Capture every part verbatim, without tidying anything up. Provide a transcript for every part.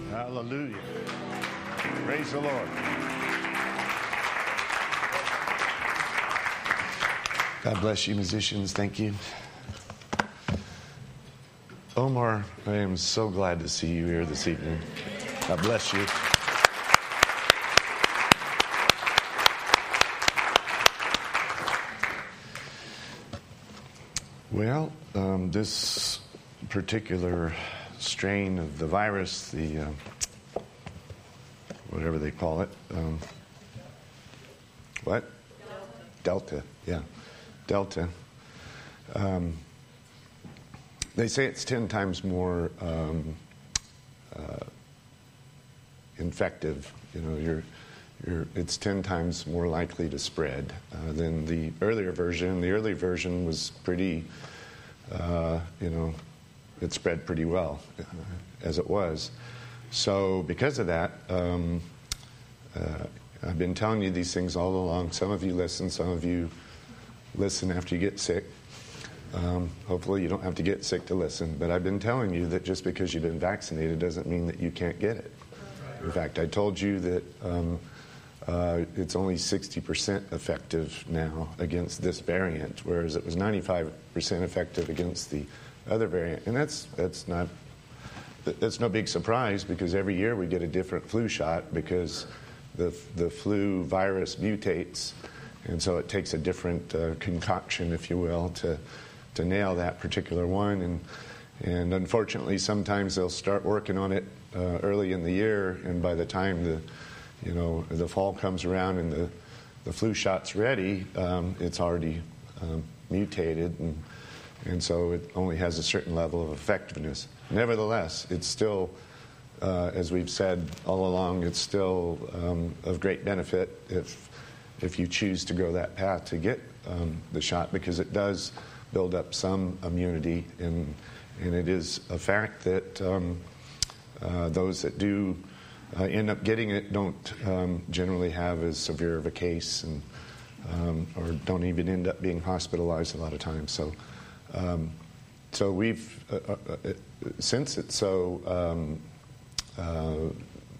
Hallelujah. Praise the Lord. God bless you, musicians. Thank you. Omar, I am so glad to see you here this evening. God bless you. Well, um, this particular strain of the virus, the uh, whatever they call it, um, what? Delta. Delta, yeah. Delta. Um, they say it's ten times more um, uh, infective. You know, you're, you're, it's ten times more likely to spread uh, than the earlier version. The earlier version was pretty, uh, you know, it spread pretty well uh, as it was. So because of that, um, uh, I've been telling you these things all along. Some of you listen, some of you listen after you get sick. Um, hopefully you don't have to get sick to listen. But I've been telling you that just because you've been vaccinated doesn't mean that you can't get it. In fact, I told you that um, uh, it's only sixty percent effective now against this variant, whereas it was ninety-five percent effective against the other variant. And that's that's not that's no big surprise, because every year we get a different flu shot because the the flu virus mutates, and so it takes a different uh, concoction, if you will, to to nail that particular one. And and unfortunately, sometimes they'll start working on it uh, early in the year, and by the time the you know the fall comes around and the the flu shot's ready, um, it's already um, mutated, and and so it only has a certain level of effectiveness. Nevertheless, it's still, uh, as we've said all along, it's still um, of great benefit if if you choose to go that path to get um, the shot, because it does build up some immunity, and and it is a fact that um, uh, those that do uh, end up getting it don't um, generally have as severe of a case, and um, or don't even end up being hospitalized a lot of times. So. Um, so we've, uh, uh, since it's so um, uh,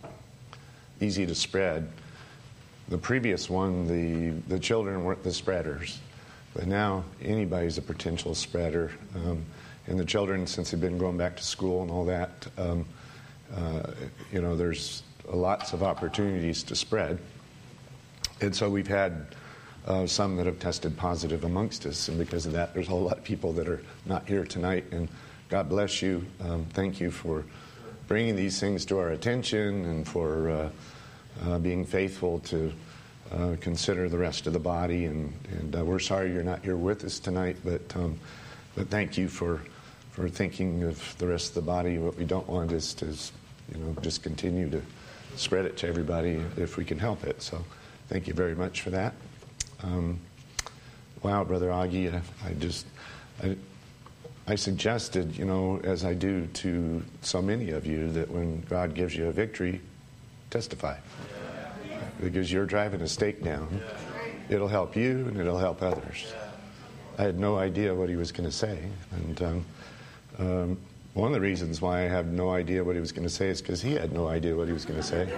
easy to spread, the previous one, the, the children weren't the spreaders, but now anybody's a potential spreader. Um, and the children, since they've been going back to school and all that, um, uh, you know, there's lots of opportunities to spread. And so we've had Uh, some that have tested positive amongst us, and because of that, there's a whole lot of people that are not here tonight. And God bless you. Um, thank you for bringing these things to our attention, and for uh, uh, being faithful to uh, consider the rest of the body. And, and uh, we're sorry you're not here with us tonight, but um, but thank you for for thinking of the rest of the body. What we don't want is to, you know, just continue to spread it to everybody if we can help it. So thank you very much for that. Um, wow, Brother Augie, I, I just, I, I suggested, you know, as I do to so many of you, that when God gives you a victory, testify. Yeah. Because you're driving a stake down. Yeah. It'll help you, and it'll help others. Yeah. I had no idea what he was going to say. And um, um, one of the reasons why I have no idea what he was going to say is because he had no idea what he was going to say.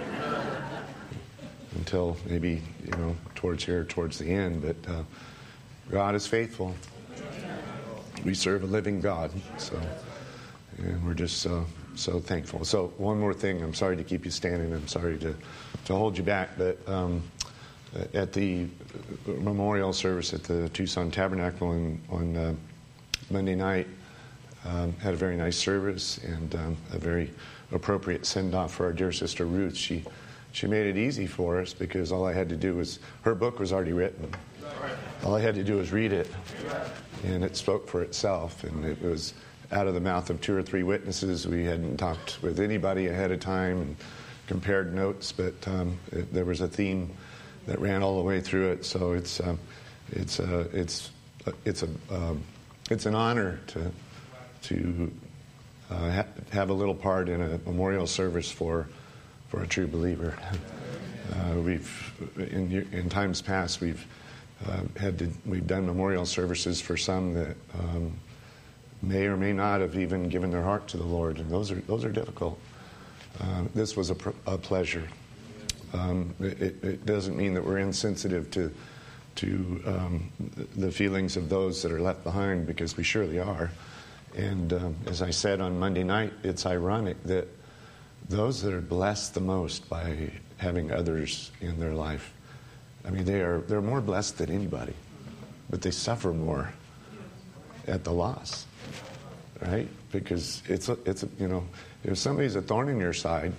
Until maybe, you know, towards here, towards the end. But uh, God is faithful. We serve a living God. So, and we're just so, so thankful. So one more thing. I'm sorry to keep you standing. I'm sorry to, to hold you back. But um, at the memorial service at the Tucson Tabernacle on, on uh, Monday night, um, had a very nice service, and um, a very appropriate send-off for our dear sister Ruth. She She made it easy for us, because all I had to do was, her book was already written. All I had to do was read it, and it spoke for itself. And it was out of the mouth of two or three witnesses. We hadn't talked with anybody ahead of time and compared notes, but um, it, there was a theme that ran all the way through it. So it's um, it's uh, it's uh, it's a um, it's an honor to to uh, ha- have a little part in a memorial service for. For a true believer. Uh, we've in, in times past we've uh, had to, we've done memorial services for some that um, may or may not have even given their heart to the Lord, and those are those are difficult. uh, this was a, pr- a pleasure. Um, it, it doesn't mean that we're insensitive to to um, the feelings of those that are left behind, because we surely are. And um, as I said on Monday night, it's ironic that those that are blessed the most by having others in their life, I mean, they are they're more blessed than anybody, but they suffer more at the loss, right? Because it's a, it's a, you know, if somebody's a thorn in your side,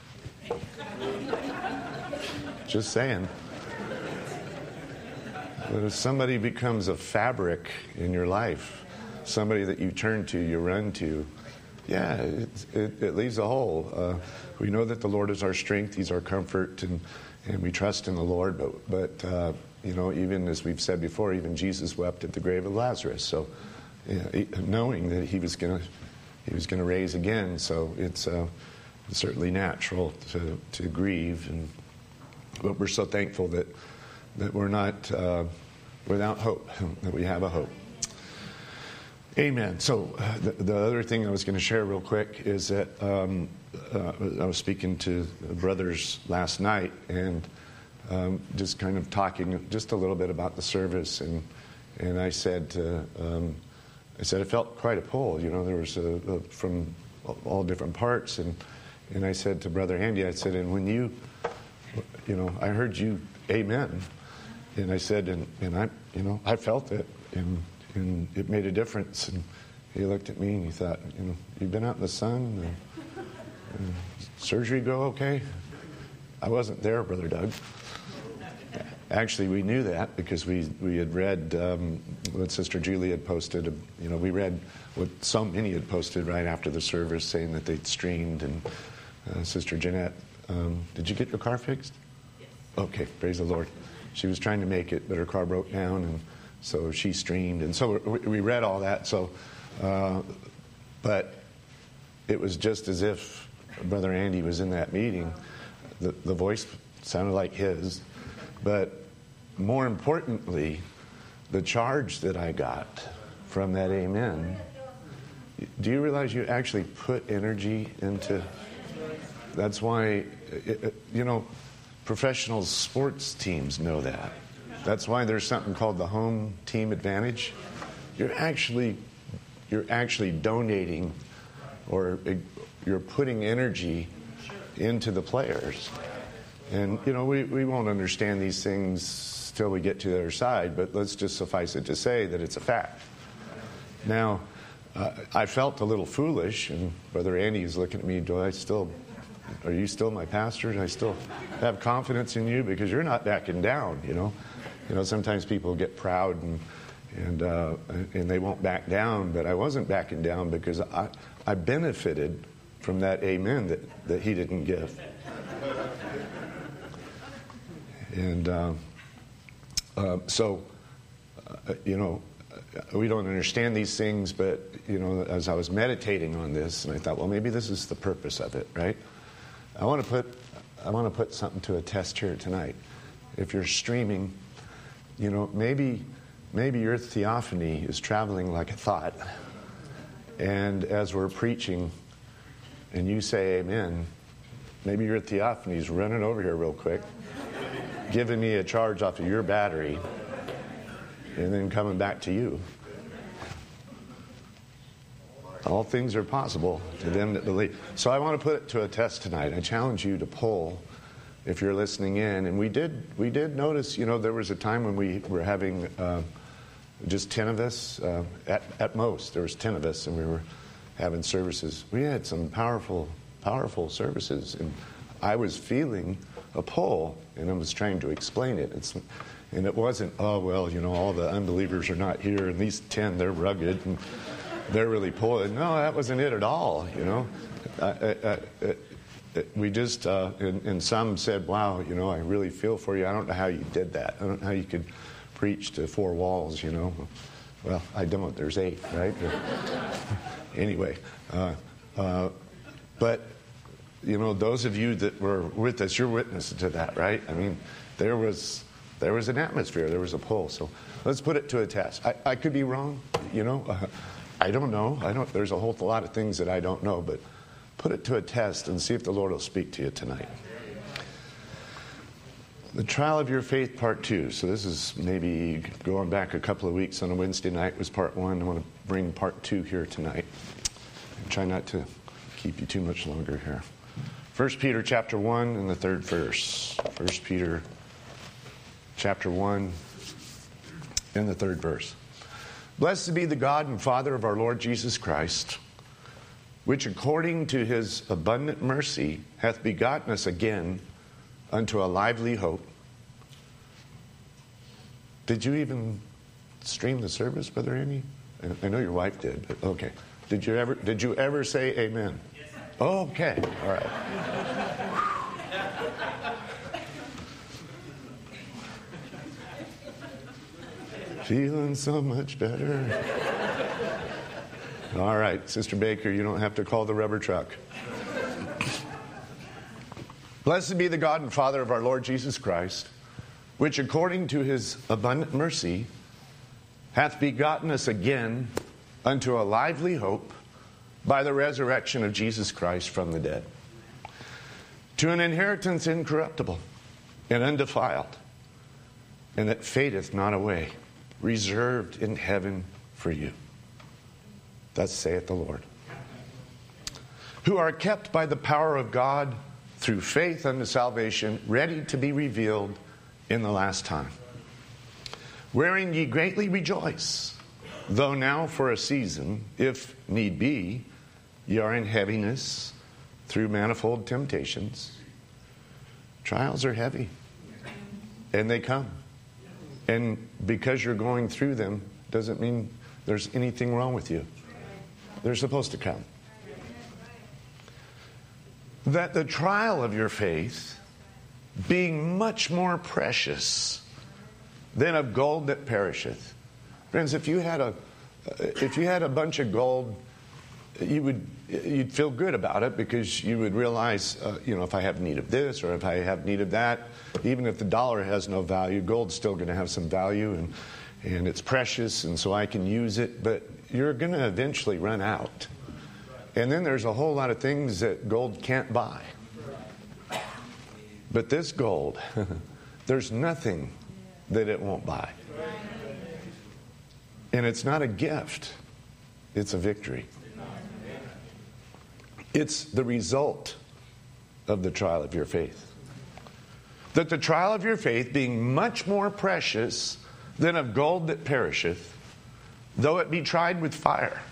just saying. But if somebody becomes a fabric in your life, somebody that you turn to, you run to, yeah, it, it, it leaves a hole. Uh, we know that the Lord is our strength; He's our comfort, and and we trust in the Lord. But but uh, you know, even as we've said before, even Jesus wept at the grave of Lazarus. So, yeah, knowing that he was gonna he was gonna raise again, so it's uh, certainly natural to to grieve. And but we're so thankful that that we're not uh, without hope, that we have a hope. Amen. So uh, the, the other thing I was going to share real quick is that um, uh, I was speaking to brothers last night and um, just kind of talking just a little bit about the service, and and I said uh, um, I said I felt quite a pull. You know, there was a, a, from all different parts, and and I said to Brother Andy, I said, and when you, you know, I heard you, amen, and I said, and and I, you know, I felt it, and. And it made a difference. And he looked at me and he thought, you know, you've been out in the sun. And, and surgery go okay? I wasn't there, Brother Doug. Actually, we knew that because we, we had read um, what Sister Julie had posted. You know, we read what so many had posted right after the service saying that they'd streamed. And uh, Sister Jeanette, um, did you get your car fixed? Yes. Okay, praise the Lord. She was trying to make it, but her car broke down, and so she streamed, and so we read all that. So, uh, but it was just as if Brother Andy was in that meeting. The, the voice sounded like his, but more importantly, the charge that I got from that amen. Do you realize you actually put energy into? That's why, it, you know, professional sports teams know that. That's why there's something called the home team advantage. You're actually, you're actually donating, or you're putting energy into the players. And, you know, we, we won't understand these things till we get to the other side, but let's just suffice it to say that it's a fact. Now, uh, I felt a little foolish, and Brother Andy is looking at me, do I still, are you still my pastor? Do I still have confidence in you? Because you're not backing down, you know. You know, sometimes people get proud and and uh, and they won't back down, but I wasn't backing down because I, I benefited from that amen that, that he didn't give. And uh, uh, so, uh, you know, we don't understand these things, but, you know, as I was meditating on this, and I thought, well, maybe this is the purpose of it, right? I want to put I want to put something to a test here tonight. If you're streaming, you know, maybe maybe your theophany is traveling like a thought. And as we're preaching and you say amen, maybe your theophany is running over here real quick, giving me a charge off of your battery, and then coming back to you. All things are possible to them that believe. So I want to put it to a test tonight. I challenge you to poll if you're listening in. And we did we did notice, you know, there was a time when we were having uh, just ten of us, uh, at, at most. There was ten of us, and we were having services. We had some powerful, powerful services. And I was feeling a pull, and I was trying to explain it. It's, and it wasn't, oh, well, you know, all the unbelievers are not here, and these ten, they're rugged, and they're really pulling. No, that wasn't it at all, you know. I, I, I, We just, uh, and, and some said, wow, you know, I really feel for you. I don't know how you did that. I don't know how you could preach to four walls, you know. Well, I don't. There's eight, right? Anyway, uh, uh, but, you know, those of you that were with us, you're witness to that, right? I mean, there was there was an atmosphere. There was a pull. So let's put it to a test. I, I could be wrong, you know. Uh, I don't know. I don't. There's a whole lot of things that I don't know, but put it to a test and see if the Lord will speak to you tonight. The trial of your faith, part two. So this is maybe going back a couple of weeks. On a Wednesday night was part one. I want to bring part two here tonight. Try not to keep you too much longer here. First Peter chapter one and the third verse. First Peter chapter one and the third verse. Blessed be the God and Father of our Lord Jesus Christ, which according to his abundant mercy hath begotten us again unto a lively hope. Did you even stream the service, Brother Amy? I know your wife did, but okay. Did you ever did you ever say amen? Yes, sir. Oh, okay. All right. Feeling so much better. All right, Sister Baker, you don't have to call the rubber truck. Blessed be the God and Father of our Lord Jesus Christ, which according to his abundant mercy hath begotten us again unto a lively hope by the resurrection of Jesus Christ from the dead, to an inheritance incorruptible and undefiled, and that fadeth not away, reserved in heaven for you. Thus saith the Lord. Who are kept by the power of God through faith unto salvation, ready to be revealed in the last time. Wherein ye greatly rejoice, though now for a season, if need be, ye are in heaviness through manifold temptations. Trials are heavy, and they come. And because you're going through them doesn't mean there's anything wrong with you. They're supposed to come. That the trial of your faith, being much more precious than of gold that perisheth. Friends, if you had a if you had a bunch of gold, you would you'd feel good about it because you would realize, uh, you know, if I have need of this or if I have need of that, even if the dollar has no value, gold's still going to have some value, and and it's precious, and so I can use it. But you're going to eventually run out. And then there's a whole lot of things that gold can't buy. But this gold, there's nothing that it won't buy. And it's not a gift. It's a victory. It's the result of the trial of your faith. That the trial of your faith, being much more precious than of gold that perisheth, though it be tried with fire,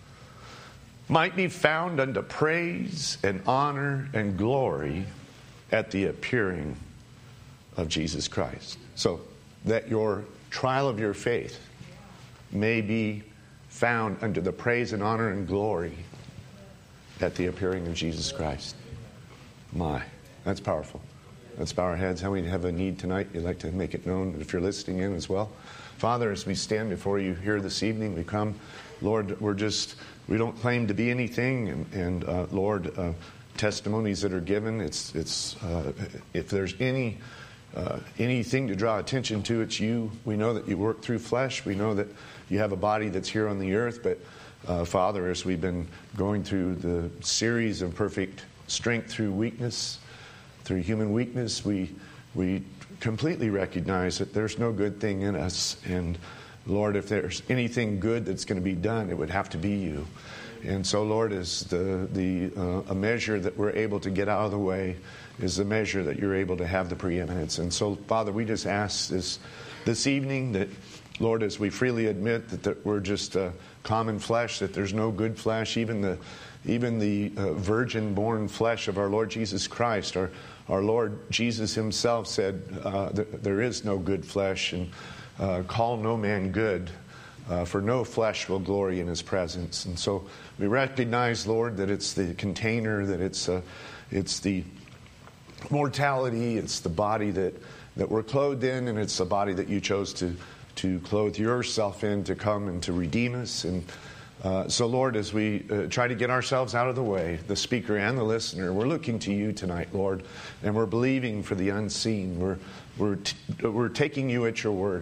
might be found unto praise and honor and glory at the appearing of Jesus Christ. So that your trial of your faith may be found unto the praise and honor and glory at the appearing of Jesus Christ. My, that's powerful. Let's bow our heads. How many have a need tonight? You'd like to make it known if you're listening in as well. Father, as we stand before you here this evening, we come, Lord, we're just, we don't claim to be anything. And, and uh, Lord, uh, testimonies that are given, it's, it's uh, if there's any uh, anything to draw attention to, it's you. We know that you work through flesh. We know that you have a body that's here on the earth. But uh, Father, as we've been going through the series of perfect strength through weakness, through human weakness, we we completely recognize that there's no good thing in us. And Lord, if there's anything good that's going to be done, it would have to be you. And so, Lord, is the the uh, a measure that we're able to get out of the way is the measure that you're able to have the preeminence. And so, Father, we just ask this this evening that, Lord, as we freely admit that, that we're just uh, common flesh, that there's no good flesh, even the even the uh, virgin-born flesh of our Lord Jesus Christ, our our Lord Jesus himself said, uh, that there is no good flesh, and uh, call no man good. Uh, for no flesh will glory in his presence. And so we recognize, Lord, that it's the container, that it's uh, it's the mortality, it's the body that, that we're clothed in, and it's the body that you chose to, to clothe yourself in, to come and to redeem us. And uh, so, Lord, as we uh, try to get ourselves out of the way, the speaker and the listener, we're looking to you tonight, Lord, and we're believing for the unseen. We're, we're, t- we're taking you at your word.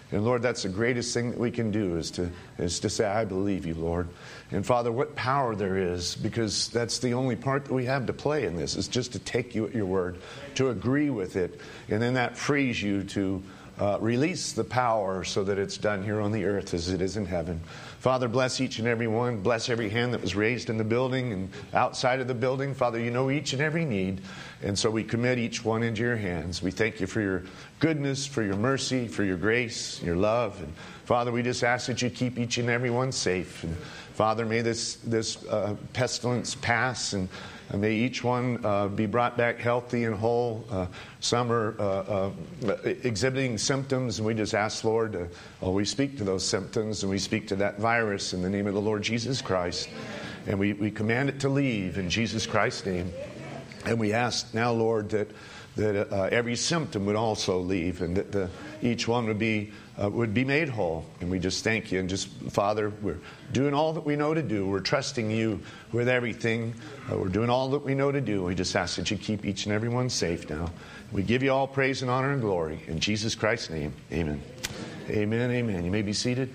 And Lord, that's the greatest thing that we can do is to, is to say, I believe you, Lord. And Father, what power there is, because that's the only part that we have to play in this, is just to take you at your word, to agree with it. And then that frees you to uh, release the power so that it's done here on the earth as it is in heaven. Father, bless each and every one. Bless every hand that was raised in the building and outside of the building. Father, you know each and every need. And so we commit each one into your hands. We thank you for your goodness, for your mercy, for your grace, your love. And Father, we just ask that you keep each and every one safe. And Father, may this, this uh, pestilence pass, and uh, may each one uh, be brought back healthy and whole. Uh, some are uh, uh, exhibiting symptoms, and we just ask, Lord, uh, oh, we speak to those symptoms, and we speak to that virus in the name of the Lord Jesus Christ. And we, we command it to leave in Jesus Christ's name. And we ask now, Lord, that that uh, every symptom would also leave, and that the, each one would be uh, would be made whole. And we just thank you. And just, Father, we're doing all that we know to do. We're trusting you with everything. Uh, we're doing all that we know to do. We just ask that you keep each and every one safe now. We give you all praise and honor and glory. In Jesus Christ's name, amen. Amen, amen. You may be seated.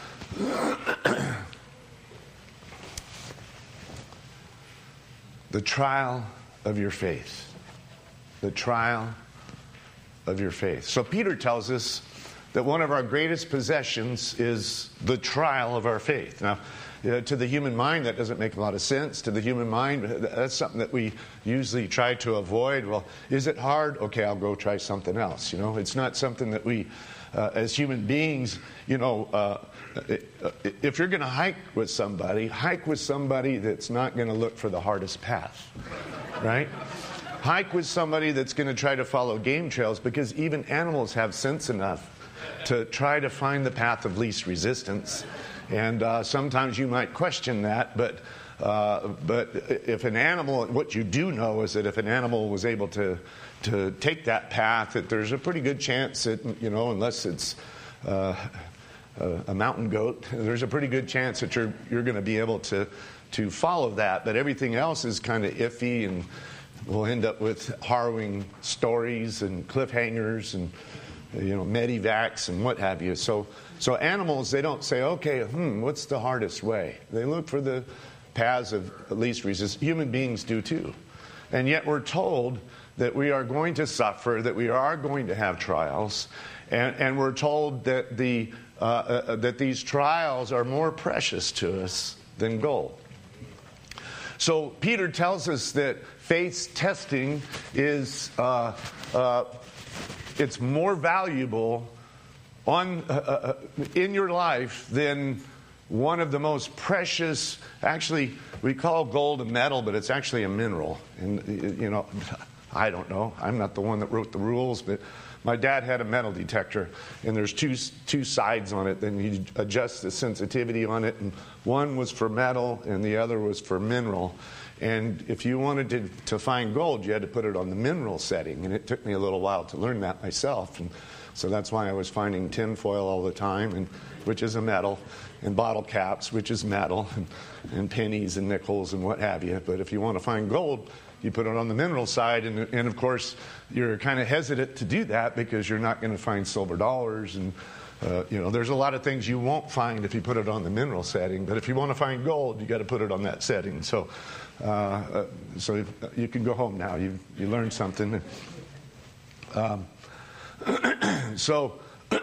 The trial of your faith. The trial of your faith. So Peter tells us that one of our greatest possessions is the trial of our faith. Now, you know, to the human mind, that doesn't make a lot of sense. To the human mind, that's something that we usually try to avoid. Well, is it hard? Okay, I'll go try something else. You know, it's not something that we, uh, as human beings, you know, uh, if you're going to hike with somebody, hike with somebody that's not going to look for the hardest path, right? Hike with somebody that's going to try to follow game trails, because even animals have sense enough to try to find the path of least resistance. And uh, sometimes you might question that, but uh, but if an animal, what you do know is that if an animal was able to to take that path, that there's a pretty good chance that, you know, unless it's uh, a mountain goat, there's a pretty good chance that you're you're going to be able to to follow that. But everything else is kind of iffy, and we'll end up with harrowing stories and cliffhangers and, you know, medivacs and what have you. So, so animals, they don't say, okay, hmm, what's the hardest way? They look for the paths of least resistance. Human beings do too. And yet we're told that we are going to suffer, that we are going to have trials, and, and we're told that the uh, uh, that these trials are more precious to us than gold. So Peter tells us that faith's testing is uh, uh, it's more valuable on uh, uh, in your life than one of the most precious. Actually, we call gold a metal, but it's actually a mineral. And you know, I don't know. I'm not the one that wrote the rules, but my dad had a metal detector, and there's two two sides on it. Then you adjust the sensitivity on it, and one was for metal, and the other was for mineral. And if you wanted to, to find gold, you had to put it on the mineral setting, and it took me a little while to learn that myself. And so that's why I was finding tin foil all the time, and which is a metal, and bottle caps, which is metal, and, and pennies and nickels and what have you. But if you want to find gold, you put it on the mineral side, and, and of course, you're kind of hesitant to do that because you're not going to find silver dollars, and uh, you know, there's a lot of things you won't find if you put it on the mineral setting. But if you want to find gold, you got to put it on that setting. So, uh, uh, so you can go home now. You you learned something. Um, so,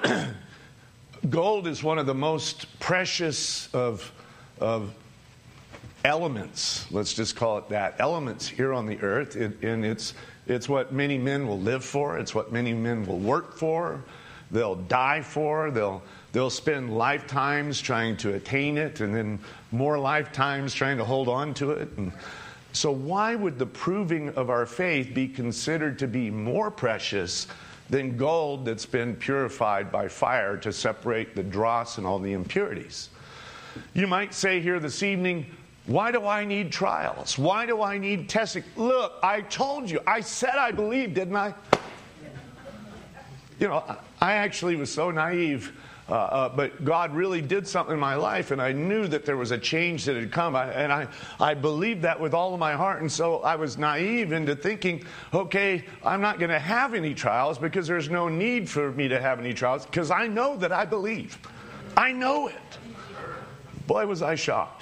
gold is one of the most precious of of elements, let's just call it that, elements here on the earth, it, and it's it's what many men will live for. It's what many men will work for. They'll die for. They'll they'll spend lifetimes trying to attain it, and then more lifetimes trying to hold on to it. And so why would the proving of our faith be considered to be more precious than gold that's been purified by fire to separate the dross and all the impurities? You might say here this evening, why do I need trials? Why do I need testing? Look, I told you. I said I believed, didn't I? You know, I actually was so naive. Uh, uh, but God really did something in my life, and I knew that there was a change that had come. I, and I, I believed that with all of my heart. And so I was naive into thinking, okay, I'm not going to have any trials because there's no need for me to have any trials because I know that I believe. I know it. Boy, was I shocked.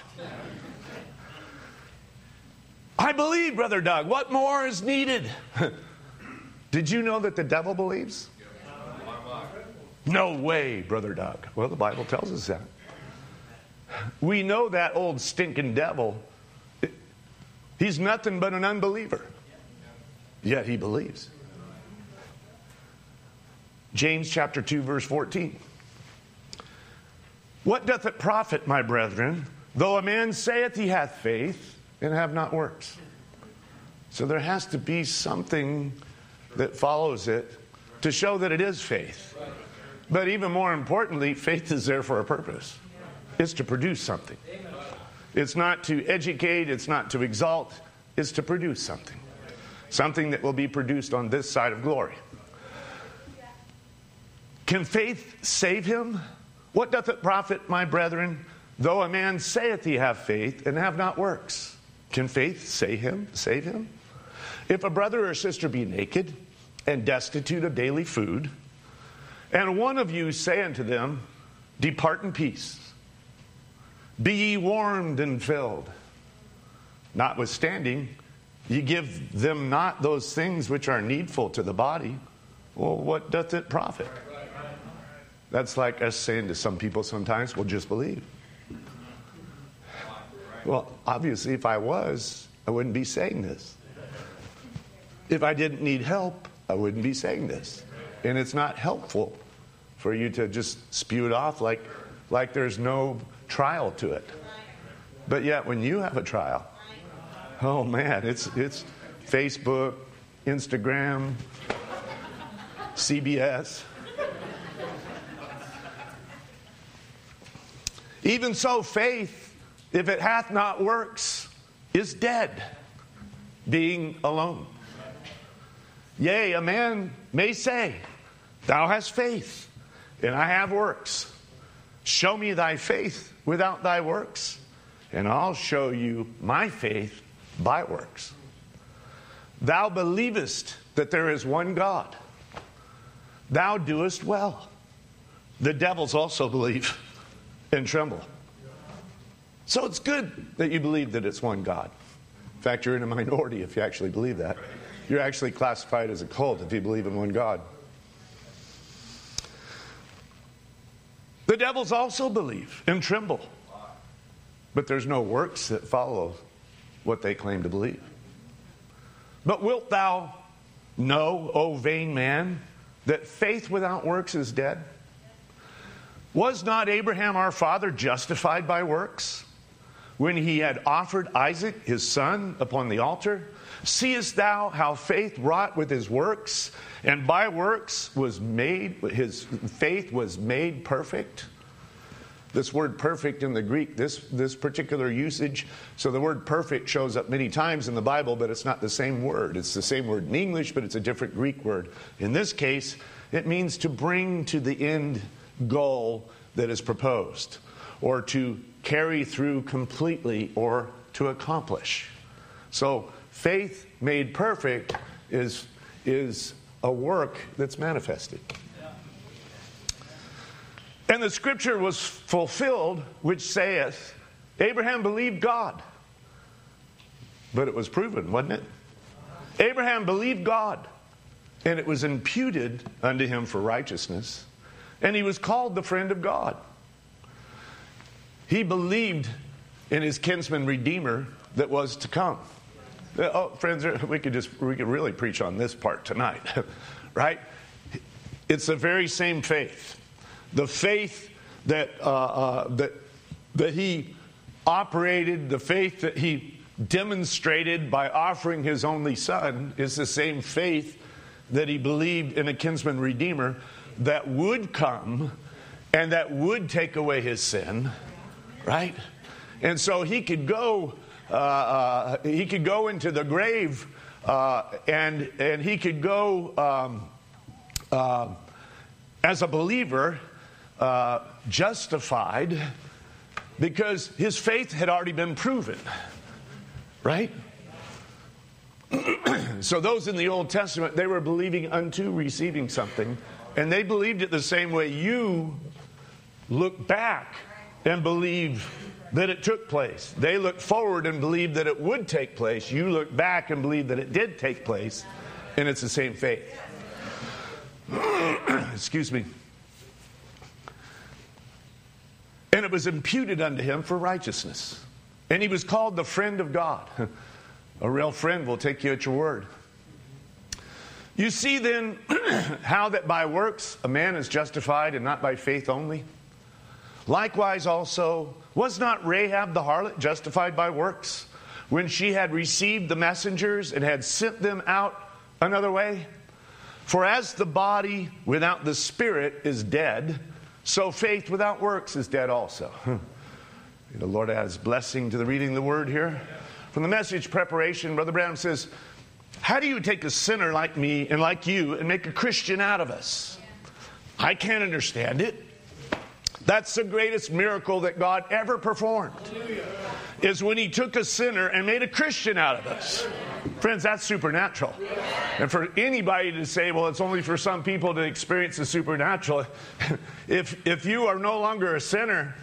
I believe, Brother Doug. What more is needed? Did you know that the devil believes? No way, Brother Doug. Well, the Bible tells us that. We know that old stinking devil, he's nothing but an unbeliever. Yet he believes. James chapter two, verse fourteen. What doth it profit, my brethren, though a man saith he hath faith and have not works? So there has to be something that follows it to show that it is faith. But even more importantly, faith is there for a purpose. It's to produce something. It's not to educate, it's not to exalt, it's to produce something. Something that will be produced on this side of glory. Can faith save him? What doth it profit, my brethren, though a man saith he have faith and have not works? Can faith save him? Save him? If a brother or sister be naked and destitute of daily food, and one of you say unto them, depart in peace, be ye warmed and filled. Notwithstanding, ye give them not those things which are needful to the body. Well, what doth it profit? That's like us saying to some people sometimes, well, just believe. Well, obviously, if I was, I wouldn't be saying this. If I didn't need help, I wouldn't be saying this. And it's not helpful for you to just spew it off like, like there's no trial to it. But yet, when you have a trial, oh man, it's it's Facebook, Instagram, C B S. Even so, faith, if it hath not works, is dead, being alone. Yea, a man may say, thou hast faith, and I have works. Show me thy faith without thy works, and I'll show you my faith by works. Thou believest that there is one God. Thou doest well. The devils also believe and tremble. So it's good that you believe that it's one God. In fact, you're in a minority if you actually believe that. You're actually classified as a cult if you believe in one God. The devils also believe and tremble. But there's no works that follow what they claim to believe. But wilt thou know, O vain man, that faith without works is dead? Was not Abraham our father justified by works when he had offered Isaac his son upon the altar? Seest thou how faith wrought with his works, and by works was made, his faith was made perfect? This word perfect in the Greek, this, this particular usage, so the word perfect shows up many times in the Bible, but it's not the same word. It's the same word in English, but it's a different Greek word. In this case, it means to bring to the end goal that is proposed, or to carry through completely, or to accomplish. So faith made perfect is, is a work that's manifested. And the scripture was fulfilled, which saith, Abraham believed God. But it was proven, wasn't it? Abraham believed God, and it was imputed unto him for righteousness. And he was called the friend of God. He believed in his kinsman redeemer that was to come. Oh, friends, we could just we could really preach on this part tonight, right? It's the very same faith. The faith that uh, uh, that that he operated, the faith that he demonstrated by offering his only son, is the same faith that he believed in a kinsman redeemer that would come and that would take away his sin, right? And so he could go, uh, uh, he could go into the grave, uh, and and he could go um, uh, as a believer. uh, justified because his faith had already been proven, right? So those in the Old Testament, they were believing unto receiving something, and they believed it the same way you look back and believe that it took place. They looked forward and believed that it would take place. You look back and believe that it did take place, and it's the same faith. Excuse me. And it was imputed unto him for righteousness. And he was called the friend of God. A real friend will take you at your word. You see then how that by works a man is justified and not by faith only? Likewise also, was not Rahab the harlot justified by works when she had received the messengers and had sent them out another way? For as the body without the spirit is dead, so faith without works is dead also. The Lord adds blessing to the reading of the word here. From the Message preparation, Brother Branham says, how do you take a sinner like me and like you and make a Christian out of us? I can't understand it. That's the greatest miracle that God ever performed, is when he took a sinner and made a Christian out of us. Friends, that's supernatural. And for anybody to say, well, it's only for some people to experience the supernatural, if if you are no longer a sinner,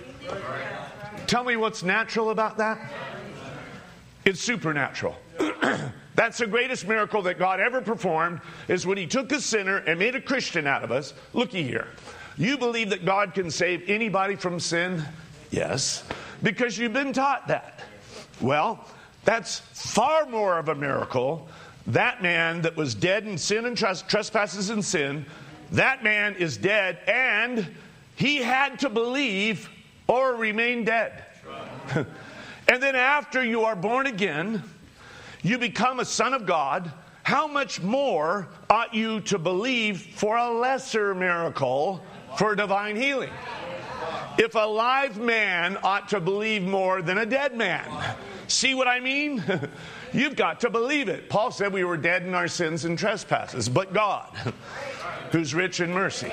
tell me what's natural about that? It's supernatural. That's the greatest miracle that God ever performed, is when he took a sinner and made a Christian out of us. Looky here. You believe that God can save anybody from sin? Yes. Because you've been taught that. Well, that's far more of a miracle. That man that was dead in sin and tres- trespasses and sin, that man is dead, and he had to believe or remain dead. And then after you are born again, you become a son of God. How much more ought you to believe for a lesser miracle, for divine healing? If a live man ought to believe more than a dead man. See what I mean? You've got to believe it. Paul said we were dead in our sins and trespasses, but God, who's rich in mercy.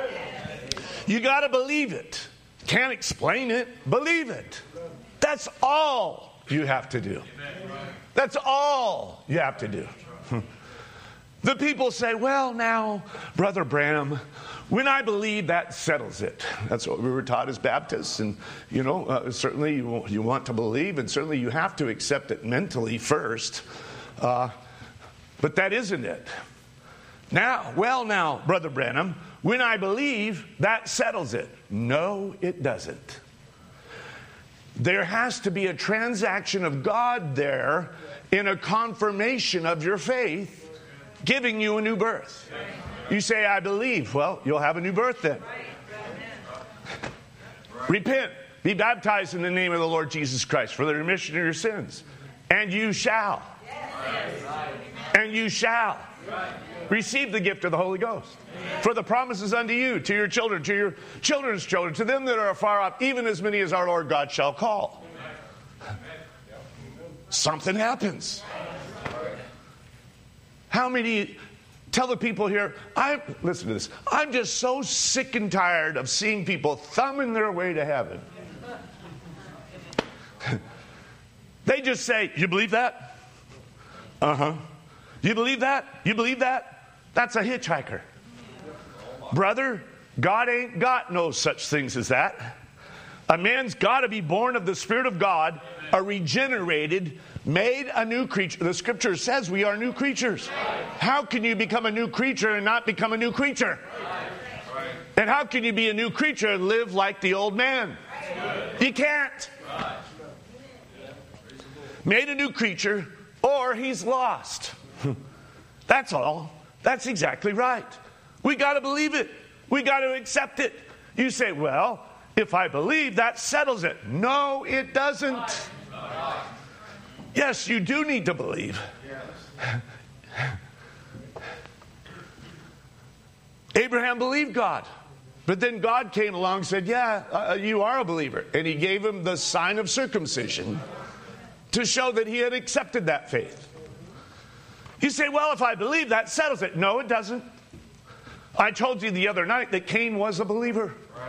You got to believe it. Can't explain it. Believe it. That's all you have to do. That's all you have to do. The people say, well, now, Brother Branham, when I believe, that settles it. That's what we were taught as Baptists. And, you know, uh, certainly you, you want to believe, and certainly you have to accept it mentally first. Uh, but that isn't it. Now, well, now, Brother Branham, when I believe, that settles it. No, it doesn't. There has to be a transaction of God there in a confirmation of your faith, giving you a new birth. You say, I believe. Well, you'll have a new birth then. Repent. Be baptized in the name of the Lord Jesus Christ for the remission of your sins. And you shall. And you shall receive the gift of the Holy Ghost. For the promises unto you, to your children, to your children's children, to them that are afar off, even as many as our Lord God shall call. Something happens. How many... Tell the people here, I listen to this. I'm just so sick and tired of seeing people thumbing their way to heaven. They just say, you believe that? Uh-huh. You believe that? You believe that? That's a hitchhiker. Brother, God ain't got no such things as that. A man's got to be born of the Spirit of God, a regenerated, made a new creature. The scripture says we are new creatures. How can you become a new creature and not become a new creature? And how can you be a new creature and live like the old man? You can't. Made a new creature, or he's lost. That's all. That's exactly right. We got to believe it. We got to accept it. You say, well, if I believe, that settles it. No, it doesn't. Yes, you do need to believe. Abraham believed God. But then God came along and said, yeah, uh, you are a believer. And he gave him the sign of circumcision to show that he had accepted that faith. You say, well, if I believe, that settles it. No, it doesn't. I told you the other night that Cain was a believer.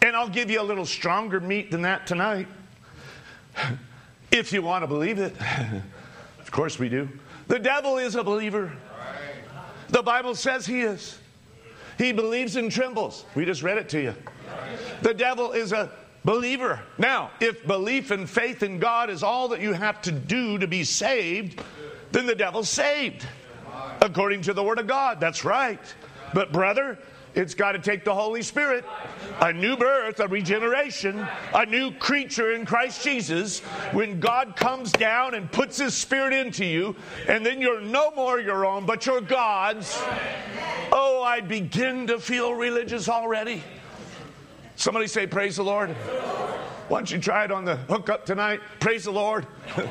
And I'll give you a little stronger meat than that tonight, if you want to believe it. Of course we do. The devil is a believer. The Bible says he is. He believes and trembles. We just read it to you. The devil is a believer. Now, if belief and faith in God is all that you have to do to be saved, then the devil's saved. According to the Word of God. That's right. But brother, it's got to take the Holy Spirit, a new birth, a regeneration, a new creature in Christ Jesus. When God comes down and puts His Spirit into you, and then you're no more your own, but you're God's. Oh, I begin to feel religious already. Somebody say, praise the Lord. Why don't you try it on the hookup tonight? Praise the Lord.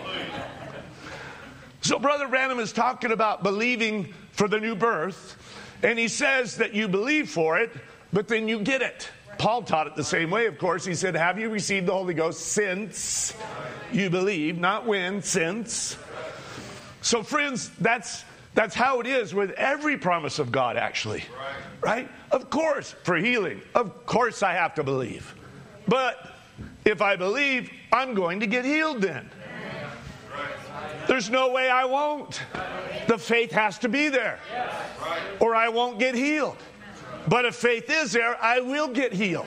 So Brother Branham is talking about believing for the new birth. And he says that you believe for it, but then you get it. Paul taught it the same way, of course. He said, have you received the Holy Ghost since you believe? Not when, since. So friends, that's that's how it is with every promise of God, actually. Right? Of course, for healing. Of course I have to believe. But if I believe, I'm going to get healed then. There's no way I won't. The faith has to be there, or I won't get healed. But if faith is there, I will get healed.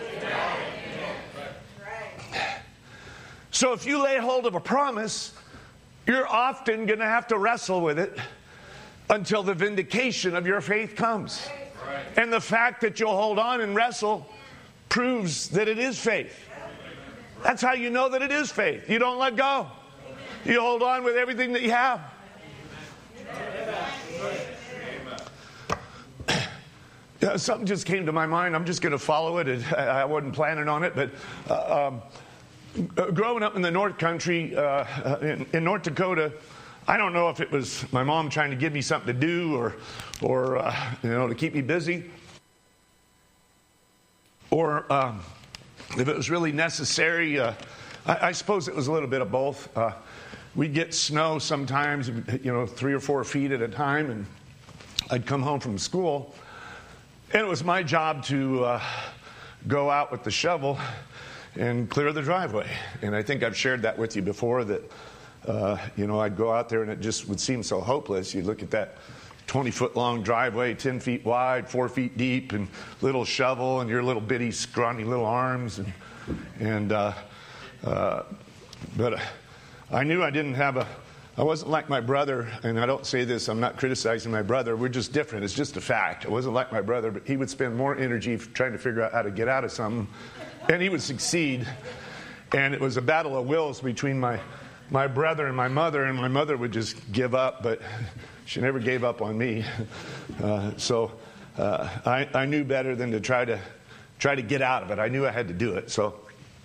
So if you lay hold of a promise, you're often going to have to wrestle with it until the vindication of your faith comes. And the fact that you'll hold on and wrestle proves that it is faith. That's how you know that it is faith. You don't let go. You hold on with everything that you have. Yeah, something just came to my mind. I'm just going to follow it. I wasn't planning on it, but uh, um, growing up in the North Country, uh, in, in North Dakota, I don't know if it was my mom trying to give me something to do, or, or uh, you know, to keep me busy, or um, if it was really necessary. Uh, I, I suppose it was a little bit of both. Uh, We'd get snow sometimes, you know, three or four feet at a time, and I'd come home from school, and it was my job to uh, go out with the shovel and clear the driveway. And I think I've shared that with you before, that, uh, you know, I'd go out there and it just would seem so hopeless. You'd look at that twenty-foot long driveway, ten feet wide, four feet deep, and little shovel and your little bitty, scrawny little arms. And, and uh, uh, but... Uh, I knew I didn't have a, I wasn't like my brother, and I don't say this, I'm not criticizing my brother, we're just different, it's just a fact. I wasn't like my brother, but he would spend more energy trying to figure out how to get out of something, and he would succeed. And it was a battle of wills between my, my brother and my mother, and my mother would just give up, but she never gave up on me. Uh, so uh, I, I knew better than to try to try to get out of it. I knew I had to do it, so...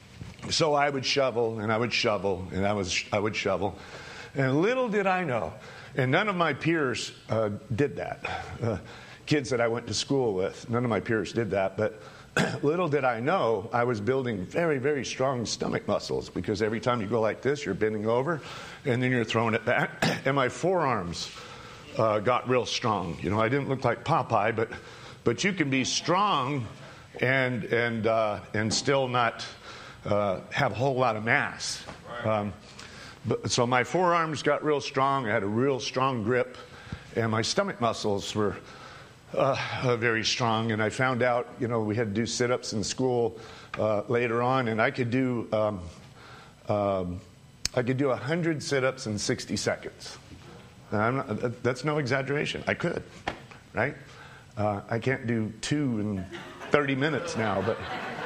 So I would shovel, and I would shovel, and I was I would shovel. And little did I know, and none of my peers uh, did that. Uh, kids that I went to school with, none of my peers did that. But little did I know, I was building very, very strong stomach muscles, because every time you go like this, you're bending over, and then you're throwing it back. And my forearms uh, got real strong. You know, I didn't look like Popeye, but but you can be strong and and uh, and still not uh, have a whole lot of mass. Um, but, so my forearms got real strong. I had a real strong grip, and my stomach muscles were uh, uh, very strong. And I found out, you know, we had to do sit-ups in school uh, later on, and I could do um, um, I could do one hundred sit-ups in sixty seconds. And I'm not, that's no exaggeration. I could, right? Uh, I can't do two in thirty minutes now, but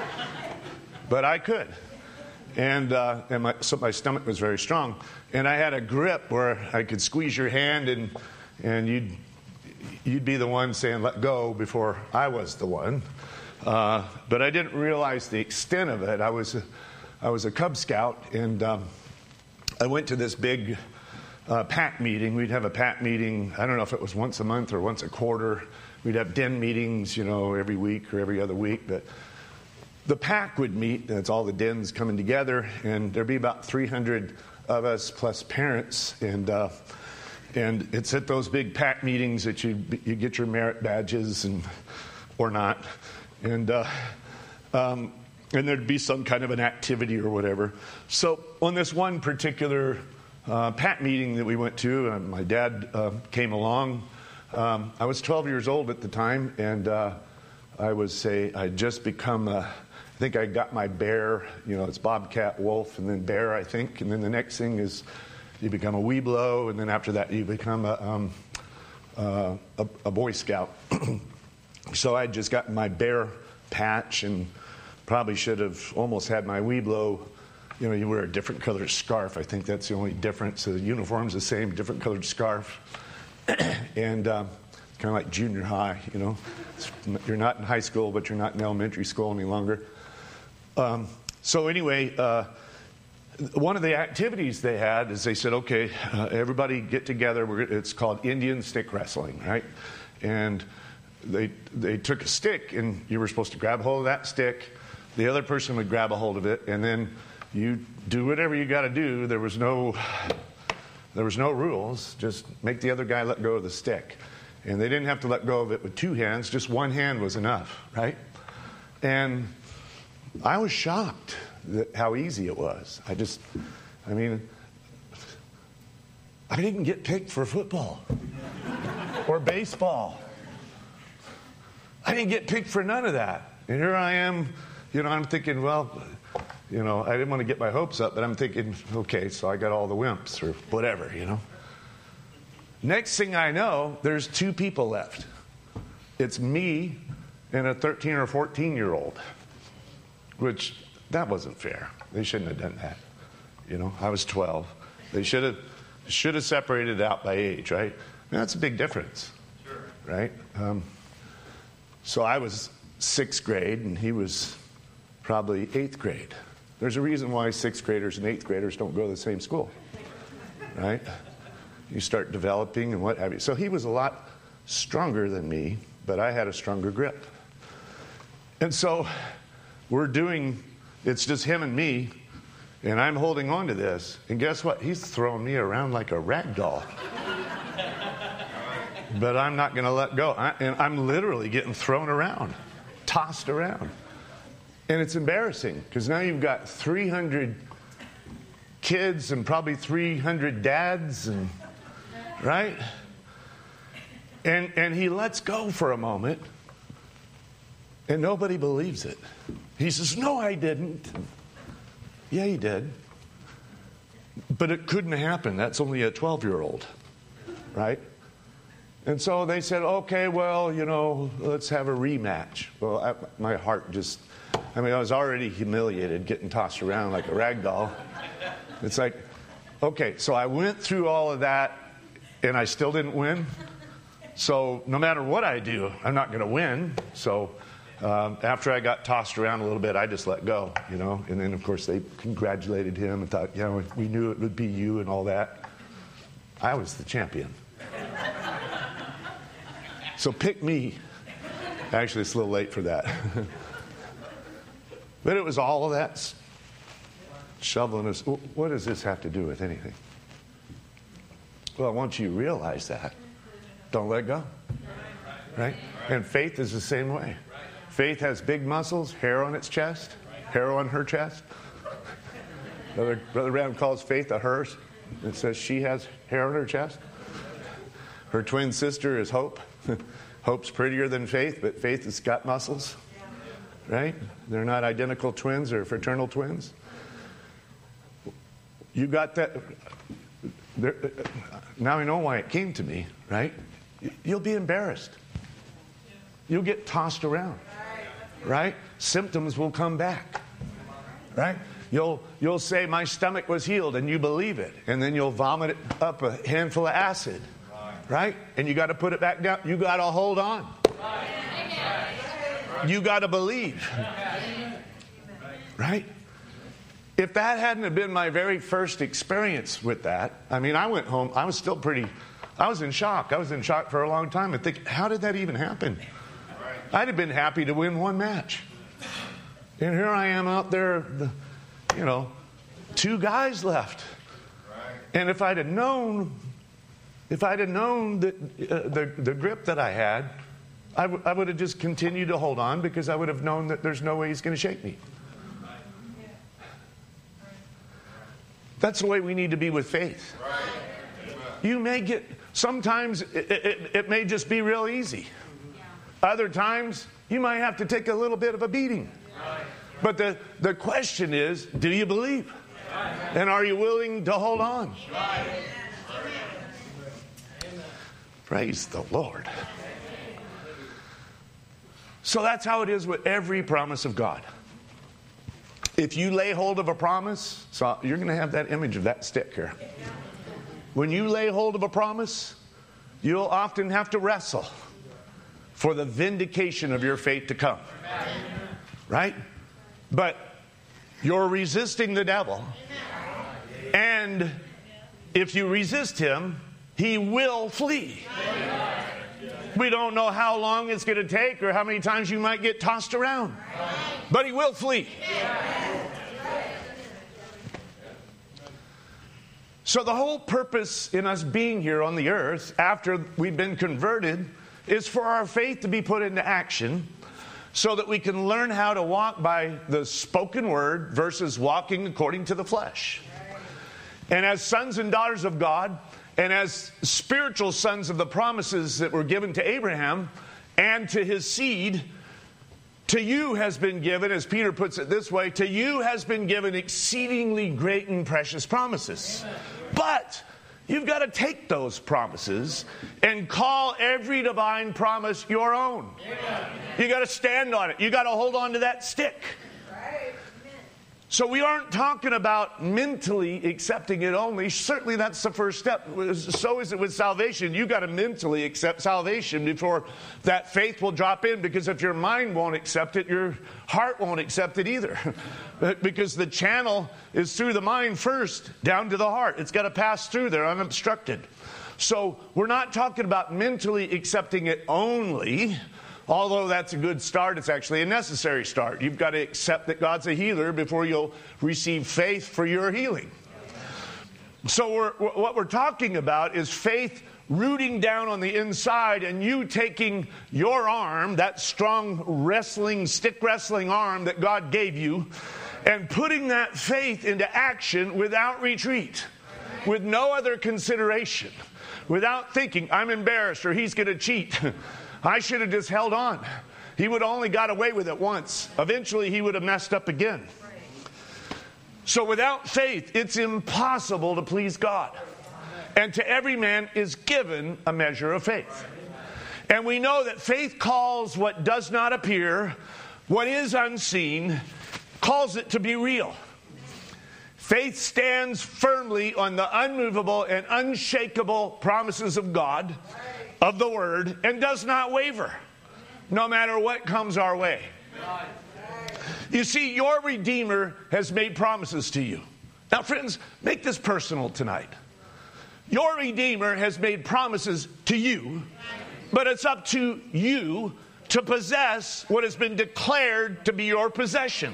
but I could. And uh, and my so my stomach was very strong, and I had a grip where I could squeeze your hand, and and you'd you'd be the one saying let go before I was the one. Uh, but I didn't realize the extent of it. I was a, I was a Cub Scout, and um, I went to this big uh, pack meeting. We'd have a pack meeting. I don't know if it was once a month or once a quarter. We'd have den meetings, you know, every week or every other week. But the pack would meet, and it's all the dens coming together, and there'd be about three hundred of us plus parents, and uh, and it's at those big pack meetings that you you get your merit badges and or not, and uh, um, and there'd be some kind of an activity or whatever. So on this one particular uh, P A T meeting that we went to, uh, my dad uh, came along. Um, I was twelve years old at the time, and uh, I was say I'd just become a, I think I got my bear, you know, it's bobcat, wolf, and then bear, I think, and then the next thing is you become a Weeblo, and then after that you become a, um, uh, a, a Boy Scout. So I'd just gotten my bear patch and probably should have almost had my Weeblo. You know, you wear a different colored scarf. I think that's the only difference. The uniform's the same, different colored scarf. And um, kind of like junior high, you know. You're not in high school, but you're not in elementary school any longer. Um, so anyway, uh, one of the activities they had is they said, okay, uh, everybody get together. We're, it's called Indian stick wrestling, right? And they they took a stick, and you were supposed to grab hold of that stick. The other person would grab a hold of it, and then you do whatever you got to do. There was no there was no rules. Just make the other guy let go of the stick. And they didn't have to let go of it with two hands. Just one hand was enough, right? And I was shocked at how easy it was. I just, I mean, I didn't get picked for football or baseball. I didn't get picked for none of that. And here I am, you know, I'm thinking, well, you know, I didn't want to get my hopes up, but I'm thinking, okay, so I got all the wimps or whatever, you know. Next thing I know, there's two people left. It's me and a thirteen or fourteen year old, which that wasn't fair. They shouldn't have done that. You know, I was twelve. They should have should have separated it out by age, right? And that's a big difference, sure. Right? Um, so I was sixth grade, and he was probably eighth grade. There's a reason why sixth graders and eighth graders don't go to the same school, right? You start developing and what have you. So he was a lot stronger than me, but I had a stronger grip. And so we're doing, it's just him and me, and I'm holding on to this. And guess what? He's throwing me around like a rag doll. But I'm not going to let go. I, and I'm literally getting thrown around, tossed around. And it's embarrassing because now you've got three hundred kids and probably three hundred dads, and right? And and he lets go for a moment, and nobody believes it. He says, "No, I didn't." Yeah, he did. But it couldn't happen. That's only a twelve-year-old, right? And so they said, okay, well, you know, let's have a rematch. Well, I, my heart just, I mean, I was already humiliated getting tossed around like a rag doll. It's like, okay, so I went through all of that, and I still didn't win. So no matter what I do, I'm not going to win. So um, after I got tossed around a little bit, I just let go, you know. And then, of course, they congratulated him and thought, you know, we knew it would be you and all that. I was the champion. So pick me. Actually, it's a little late for that. But it was all of that shoveling us. What does this have to do with anything? Well, once you realize that, don't let go. Right? And faith is the same way. Faith has big muscles, hair on its chest, hair on her chest. Brother, Brother Ram calls Faith a hers. It says she has hair on her chest. Her twin sister is Hope. Hope's prettier than Faith, but Faith has got muscles. Right? They're not identical twins or fraternal twins. You got that. There, now I know why it came to me, right? You'll be embarrassed. You'll get tossed around, right? Symptoms will come back, right? You'll you'll say my stomach was healed, and you believe it, and then you'll vomit up a handful of acid, right? And you got to put it back down. You got to hold on. You got to believe, right? If that hadn't have been my very first experience with that, I mean, I went home. I was still pretty. I was in shock. I was in shock for a long time and think, how did that even happen? I'd have been happy to win one match. And here I am out there, you know, two guys left. And if I'd have known, if I'd have known that uh, the, the grip that I had, I, w- I would have just continued to hold on because I would have known that there's no way he's going to shake me. That's the way we need to be with faith. You may get, sometimes it, it, it may just be real easy. Other times, you might have to take a little bit of a beating. But the, the question is, do you believe? And are you willing to hold on? Praise the Lord. So that's how it is with every promise of God. If you lay hold of a promise, so you're going to have that image of that stick here. When you lay hold of a promise, you'll often have to wrestle for the vindication of your faith to come. Right? But you're resisting the devil. And if you resist him, he will flee. We don't know how long it's going to take or how many times you might get tossed around. But he will flee. So the whole purpose in us being here on the earth after we've been converted is for our faith to be put into action so that we can learn how to walk by the spoken word versus walking according to the flesh. And as sons and daughters of God, and as spiritual sons of the promises that were given to Abraham and to his seed, to you has been given, as Peter puts it this way, to you has been given exceedingly great and precious promises. But you've got to take those promises and call every divine promise your own. You got to stand on it. You got to hold on to that stick. So we aren't talking about mentally accepting it only. Certainly that's the first step. So is it with salvation. You've got to mentally accept salvation before that faith will drop in. Because if your mind won't accept it, your heart won't accept it either. Because the channel is through the mind first, down to the heart. It's got to pass through there unobstructed. So we're not talking about mentally accepting it only. Although that's a good start, it's actually a necessary start. You've got to accept that God's a healer before you'll receive faith for your healing. So we're, what we're talking about is faith rooting down on the inside and you taking your arm, that strong wrestling, stick wrestling arm that God gave you, and putting that faith into action without retreat, with no other consideration, without thinking, I'm embarrassed or he's going to cheat. I should have just held on. He would have only got away with it once. Eventually, he would have messed up again. So without faith, it's impossible to please God. And to every man is given a measure of faith. And we know that faith calls what does not appear, what is unseen, calls it to be real. Faith stands firmly on the unmovable and unshakable promises of God, of the Word, and does not waver, no matter what comes our way. You see, your Redeemer has made promises to you. Now, friends, make this personal tonight. Your Redeemer has made promises to you, but it's up to you to possess what has been declared to be your possession.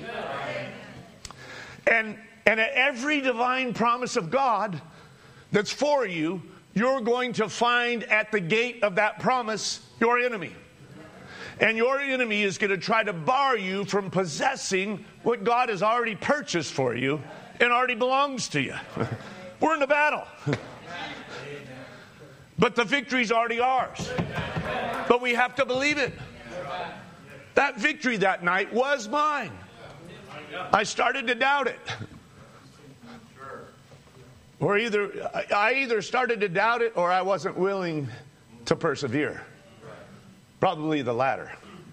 And, and at every divine promise of God that's for you, you're going to find at the gate of that promise your enemy. And your enemy is going to try to bar you from possessing what God has already purchased for you and already belongs to you. We're in a battle. But the victory's already ours. But we have to believe it. That victory that night was mine. I started to doubt it. Or either I either started to doubt it or I wasn't willing to persevere. Probably the latter.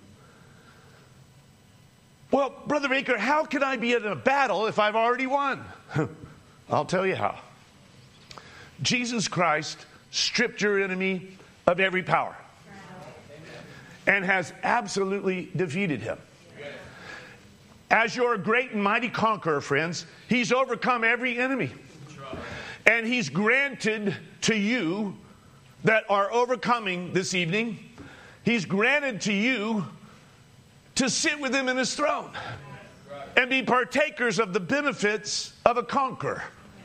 Well, Brother Baker, how can I be in a battle if I've already won? I'll tell you how. Jesus Christ stripped your enemy of every power and has absolutely defeated him. As your great and mighty conqueror, friends, he's overcome every enemy. And he's granted to you that are overcoming this evening, he's granted to you to sit with him in his throne and be partakers of the benefits of a conqueror.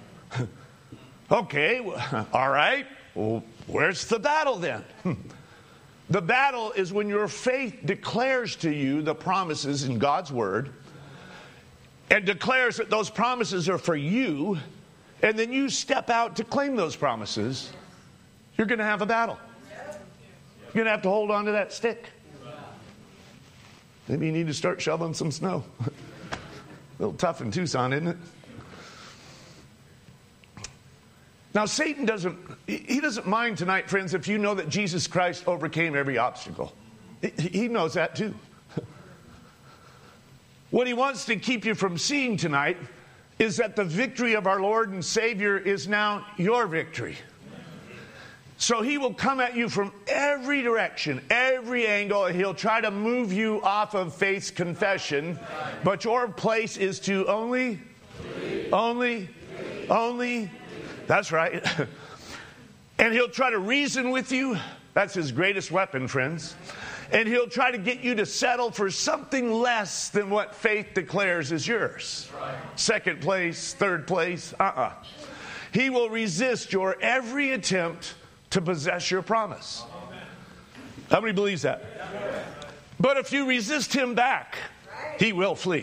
Okay, all right. Well, where's the battle then? The battle is when your faith declares to you the promises in God's word and declares that those promises are for you. and then you step out to claim those promises, you're going to have a battle. You're going to have to hold on to that stick. Maybe you need to start shoveling some snow. A little tough in Tucson, isn't it? Now, Satan doesn't, he doesn't mind tonight, friends, if you know that Jesus Christ overcame every obstacle. He knows that too. What he wants to keep you from seeing tonight is that the victory of our Lord and Savior is now your victory. So he will come at you from every direction, every angle, and he'll try to move you off of faith's confession. But your place is to only, only, only, that's right. And he'll try to reason with you. That's his greatest weapon, friends. And he'll try to get you to settle for something less than what faith declares is yours. Second place, third place, uh-uh. He will resist your every attempt to possess your promise. How many believes that? But if you resist him back, he will flee.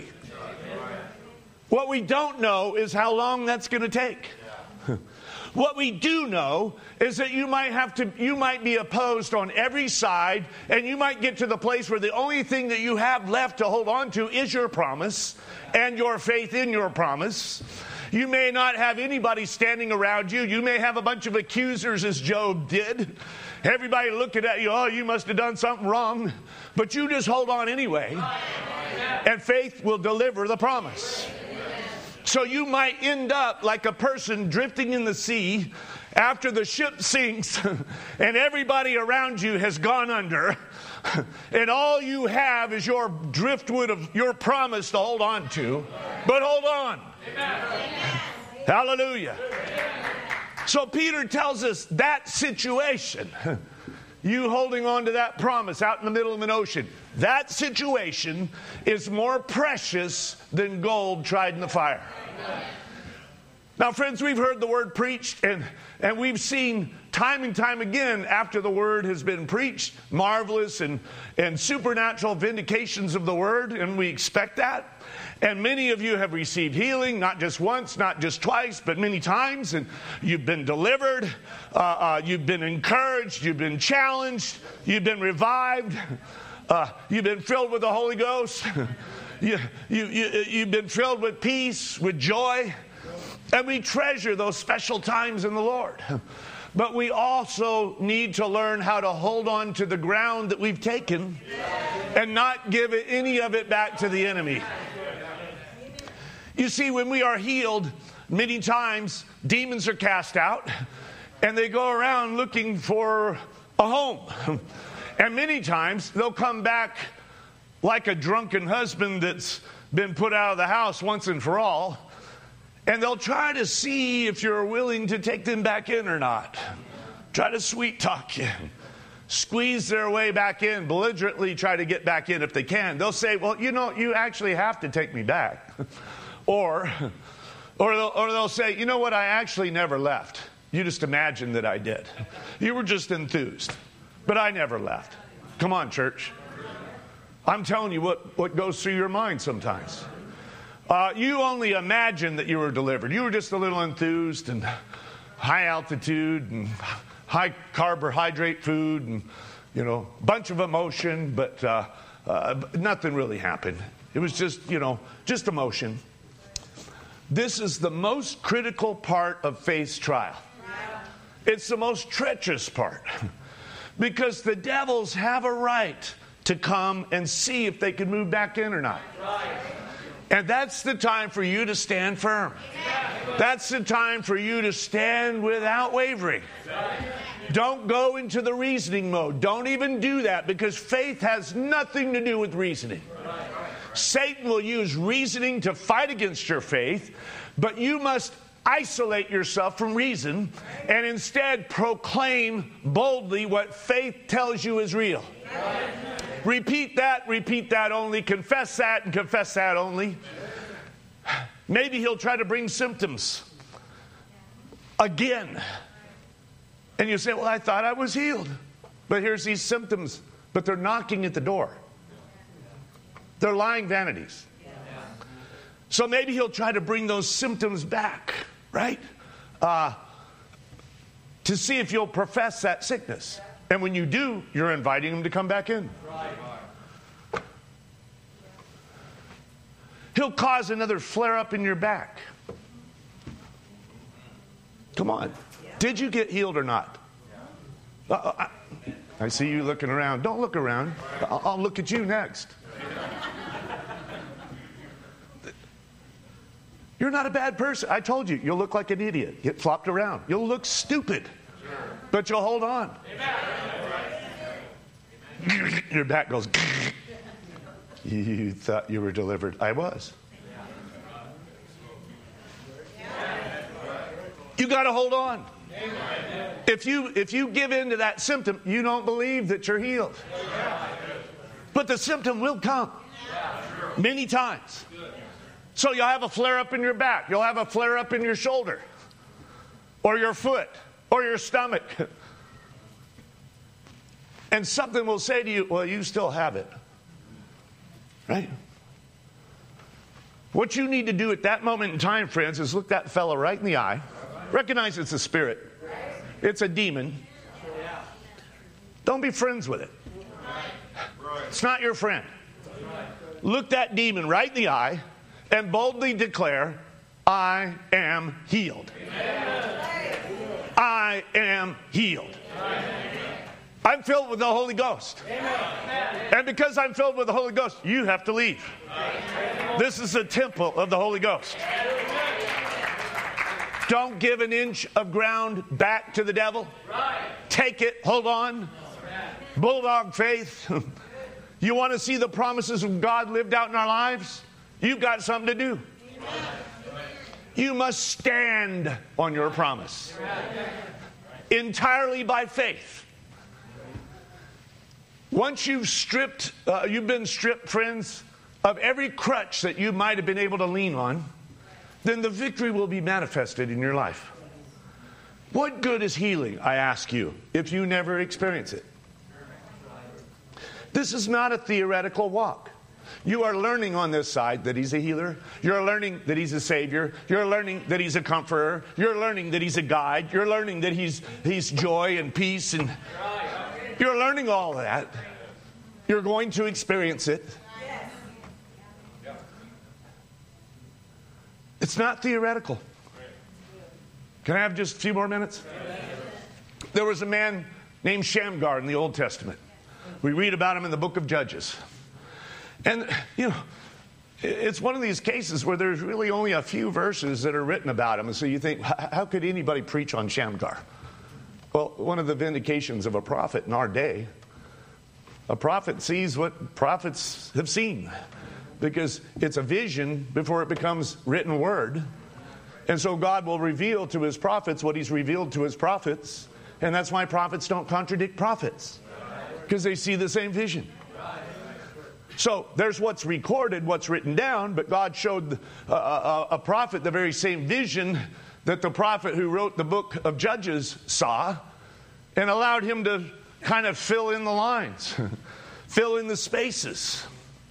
What we don't know is how long that's going to take. What we do know is that you might have to, you might be opposed on every side, and you might get to the place where the only thing that you have left to hold on to is your promise and your faith in your promise. You may not have anybody standing around you. You may have a bunch of accusers, as Job did. Everybody looking at you, oh, you must have done something wrong. But you just hold on anyway, and faith will deliver the promise. So you might end up like a person drifting in the sea after the ship sinks and everybody around you has gone under, and all you have is your driftwood of your promise to hold on to. But hold on. Amen. Hallelujah. So Peter tells us that situation, you holding on to that promise out in the middle of an ocean, that situation is more precious than gold tried in the fire. Now, friends, we've heard the word preached, and, and we've seen time and time again after the word has been preached, marvelous and, and supernatural vindications of the word, and we expect that. And many of you have received healing, not just once, not just twice, but many times, and you've been delivered, uh, uh, you've been encouraged, you've been challenged, you've been revived, uh, you've been filled with the Holy Ghost, you, you, you, you've been filled with peace, with joy. And we treasure those special times in the Lord. But we also need to learn how to hold on to the ground that we've taken and not give it, any of it back to the enemy. You see, when we are healed, many times demons are cast out and they go around looking for a home. And many times they'll come back like a drunken husband that's been put out of the house once and for all. And they'll try to see if you're willing to take them back in or not. Try to sweet talk you. Squeeze their way back in. Belligerently try to get back in if they can. They'll say, well, you know, you actually have to take me back. or, or, they'll, or they'll say, you know what, I actually never left. You just imagined that I did. You were just enthused. But I never left. Come on, church. I'm telling you what, what goes through your mind sometimes. Uh, you only imagined that you were delivered. You were just a little enthused and high altitude and high carbohydrate food and, you know, bunch of emotion, but uh, uh, nothing really happened. It was just, you know, just emotion. This is the most critical part of faith's trial. It's the most treacherous part because the devils have a right to come and see if they can move back in or not. And that's the time for you to stand firm. That's the time for you to stand without wavering. Don't go into the reasoning mode. Don't even do that because faith has nothing to do with reasoning. Satan will use reasoning to fight against your faith, but you must isolate yourself from reason and instead proclaim boldly what faith tells you is real. Repeat that, repeat that only, confess that and confess that only. Maybe he'll try to bring symptoms again. And you say, well, I thought I was healed. But here's these symptoms, but they're knocking at the door. They're lying vanities. So maybe he'll try to bring those symptoms back, right? uh, to see if you'll profess that sickness. And when you do, you're inviting him to come back in. He'll cause another flare-up in your back. Come on. Did you get healed or not? Uh, I, I see you looking around. Don't look around. I'll, I'll look at you next. You're not a bad person. I told you, you'll look like an idiot. Get flopped around. You'll look stupid. But you'll hold on. Your back goes. You thought you were delivered. I was. You got to hold on. If you if you give in to that symptom, you don't believe that you're healed. But the symptom will come many times. So you'll have a flare-up in your back. You'll have a flare-up in your shoulder or your foot or your stomach. And something will say to you, well, you still have it. Right? What you need to do at that moment in time, friends, is look that fellow right in the eye. Recognize it's a spirit. It's a demon. Don't be friends with it. It's not your friend. Look that demon right in the eye and boldly declare, I am healed. I am healed. I'm filled with the Holy Ghost. And because I'm filled with the Holy Ghost, you have to leave. This is a temple of the Holy Ghost. Don't give an inch of ground back to the devil. Take it. Hold on. Bulldog faith. You want to see the promises of God lived out in our lives? You've got something to do. You must stand on your promise. Entirely by faith. Once you've stripped, uh, you've been stripped, friends, of every crutch that you might have been able to lean on, then the victory will be manifested in your life. What good is healing, I ask you, if you never experience it? This is not a theoretical walk. You are learning on this side that he's a healer. You're learning that he's a savior. You're learning that he's a comforter. You're learning that he's a guide. You're learning that he's he's joy and peace. And you're learning all of that. You're going to experience it. It's not theoretical. Can I have just a few more minutes? There was a man named Shamgar in the Old Testament. We read about him in the book of Judges. And, you know, it's one of these cases where there's really only a few verses that are written about him. And so you think, how could anybody preach on Shamgar? Well, one of the vindications of a prophet in our day, a prophet sees what prophets have seen. Because it's a vision before it becomes written word. And so God will reveal to his prophets what he's revealed to his prophets. And that's why prophets don't contradict prophets. Because they see the same vision. So there's what's recorded, what's written down, but God showed a, a, a prophet the very same vision that the prophet who wrote the book of Judges saw, and allowed him to kind of fill in the lines, fill in the spaces.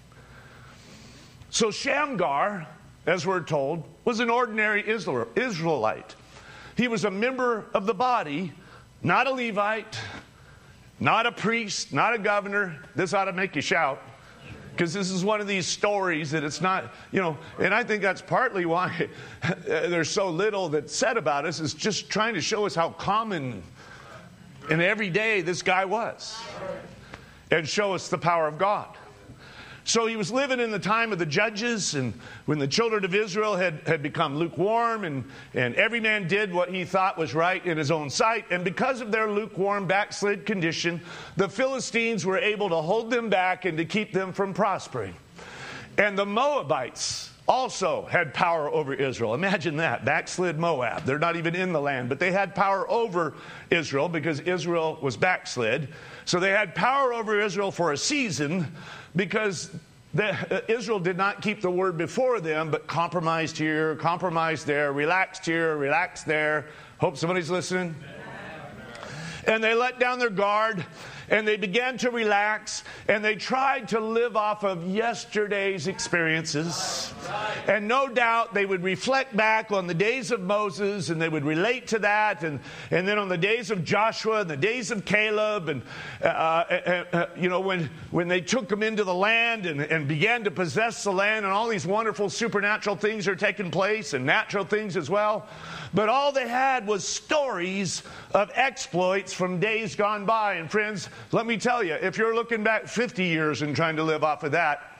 So Shamgar, as we're told, was an ordinary Israelite. He was a member of the body, not a Levite, not a priest, not a governor. This ought to make you shout. Because this is one of these stories that it's not, you know, and I think that's partly why there's so little that's said about us, is just trying to show us how common and everyday this guy was. And show us the power of God. So he was living in the time of the judges, and when the children of Israel had, had become lukewarm, and, and every man did what he thought was right in his own sight. And because of their lukewarm, backslid condition, the Philistines were able to hold them back and to keep them from prospering. And the Moabites also had power over Israel. Imagine that, backslid Moab. They're not even in the land, but they had power over Israel because Israel was backslid. So they had power over Israel for a season, because the, uh, Israel did not keep the word before them, but compromised here, compromised there, relaxed here, relaxed there. Hope somebody's listening. And they let down their guard, and they began to relax, and they tried to live off of yesterday's experiences. And no doubt they would reflect back on the days of Moses, and they would relate to that, and, and then on the days of Joshua, and the days of Caleb, and uh, uh, uh, you know, when, when they took them into the land and, and began to possess the land, and all these wonderful supernatural things are taking place, and natural things as well. But all they had was stories of exploits from days gone by. And friends, let me tell you, if you're looking back fifty years and trying to live off of that,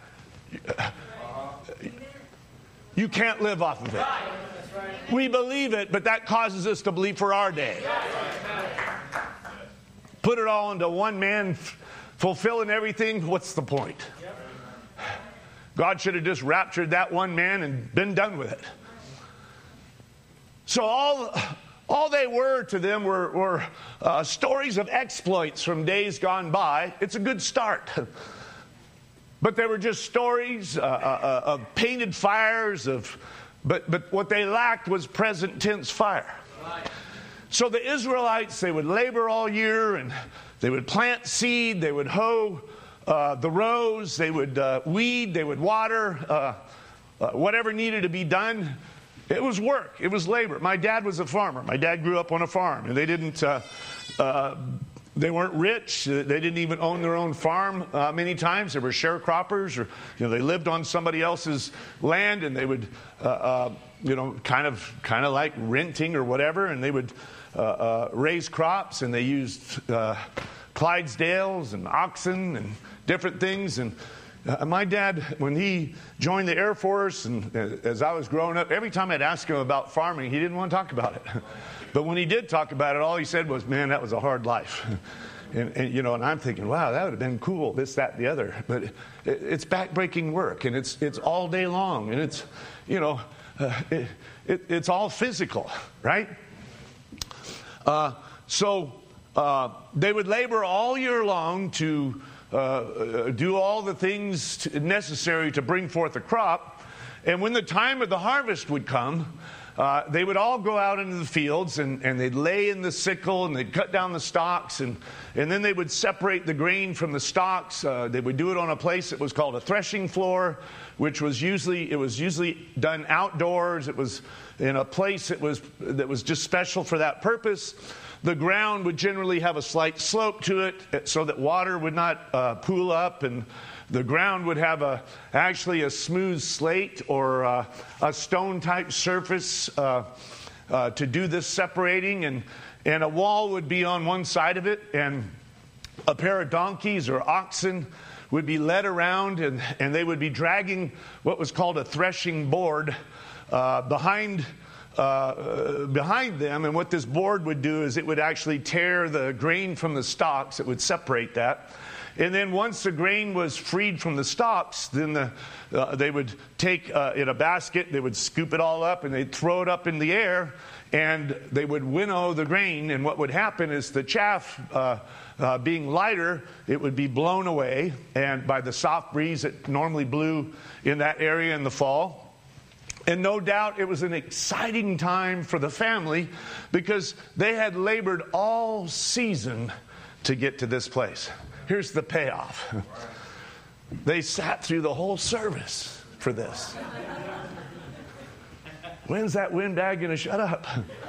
you can't live off of it. We believe it, but that causes us to believe for our day. Put it all into one man fulfilling everything, what's the point? God should have just raptured that one man and been done with it. So all, all they were to them were, were uh, stories of exploits from days gone by. It's a good start. But they were just stories uh, uh, of painted fires, of, but, but what they lacked was present tense fire. So the Israelites, they would labor all year, and they would plant seed, they would hoe uh, the rows, they would uh, weed, they would water, uh, uh, whatever needed to be done. It was work. It was labor. My dad was a farmer. My dad grew up on a farm, and they didn't. Uh, uh, they weren't rich. They didn't even own their own farm. Uh, many times they were sharecroppers, or you know, they lived on somebody else's land, and they would, uh, uh, you know, kind of, kind of like renting or whatever, and they would uh, uh, raise crops, and they used uh, Clydesdales and oxen and different things, and. Uh, my dad, when he joined the Air Force, and uh, as I was growing up, every time I'd ask him about farming, he didn't want to talk about it. But when he did talk about it, all he said was, man, that was a hard life. and, and, you know, and I'm thinking, wow, that would have been cool, this, that, and the other. But it, it's backbreaking work, and it's it's all day long, and it's, you know, uh, it, it, it's all physical, right? Uh, so uh, they would labor all year long to Uh, do all the things to, necessary to bring forth a crop. And when the time of the harvest would come, uh, they would all go out into the fields, and, and they'd lay in the sickle, and they'd cut down the stalks, and, and then they would separate the grain from the stalks. Uh, they would do it on a place that was called a threshing floor, which was usually, it was usually done outdoors. It was in a place that was, that was just special for that purpose. The ground would generally have a slight slope to it so that water would not uh, pool up, and the ground would have a actually a smooth slate or uh, a stone-type surface uh, uh, to do this separating, and, and a wall would be on one side of it, and a pair of donkeys or oxen would be led around, and, and they would be dragging what was called a threshing board uh, behind Uh, behind them. And what this board would do is it would actually tear the grain from the stalks. It would separate that. And then once the grain was freed from the stalks, then the, uh, they would take uh, in a basket, they would scoop it all up, and they'd throw it up in the air, and they would winnow the grain. And what would happen is the chaff, uh, uh, being lighter, it would be blown away, and by the soft breeze that normally blew in that area in the fall. And no doubt it was an exciting time for the family, because they had labored all season to get to this place. Here's the payoff. They sat through the whole service for this. When's that windbag going to shut up?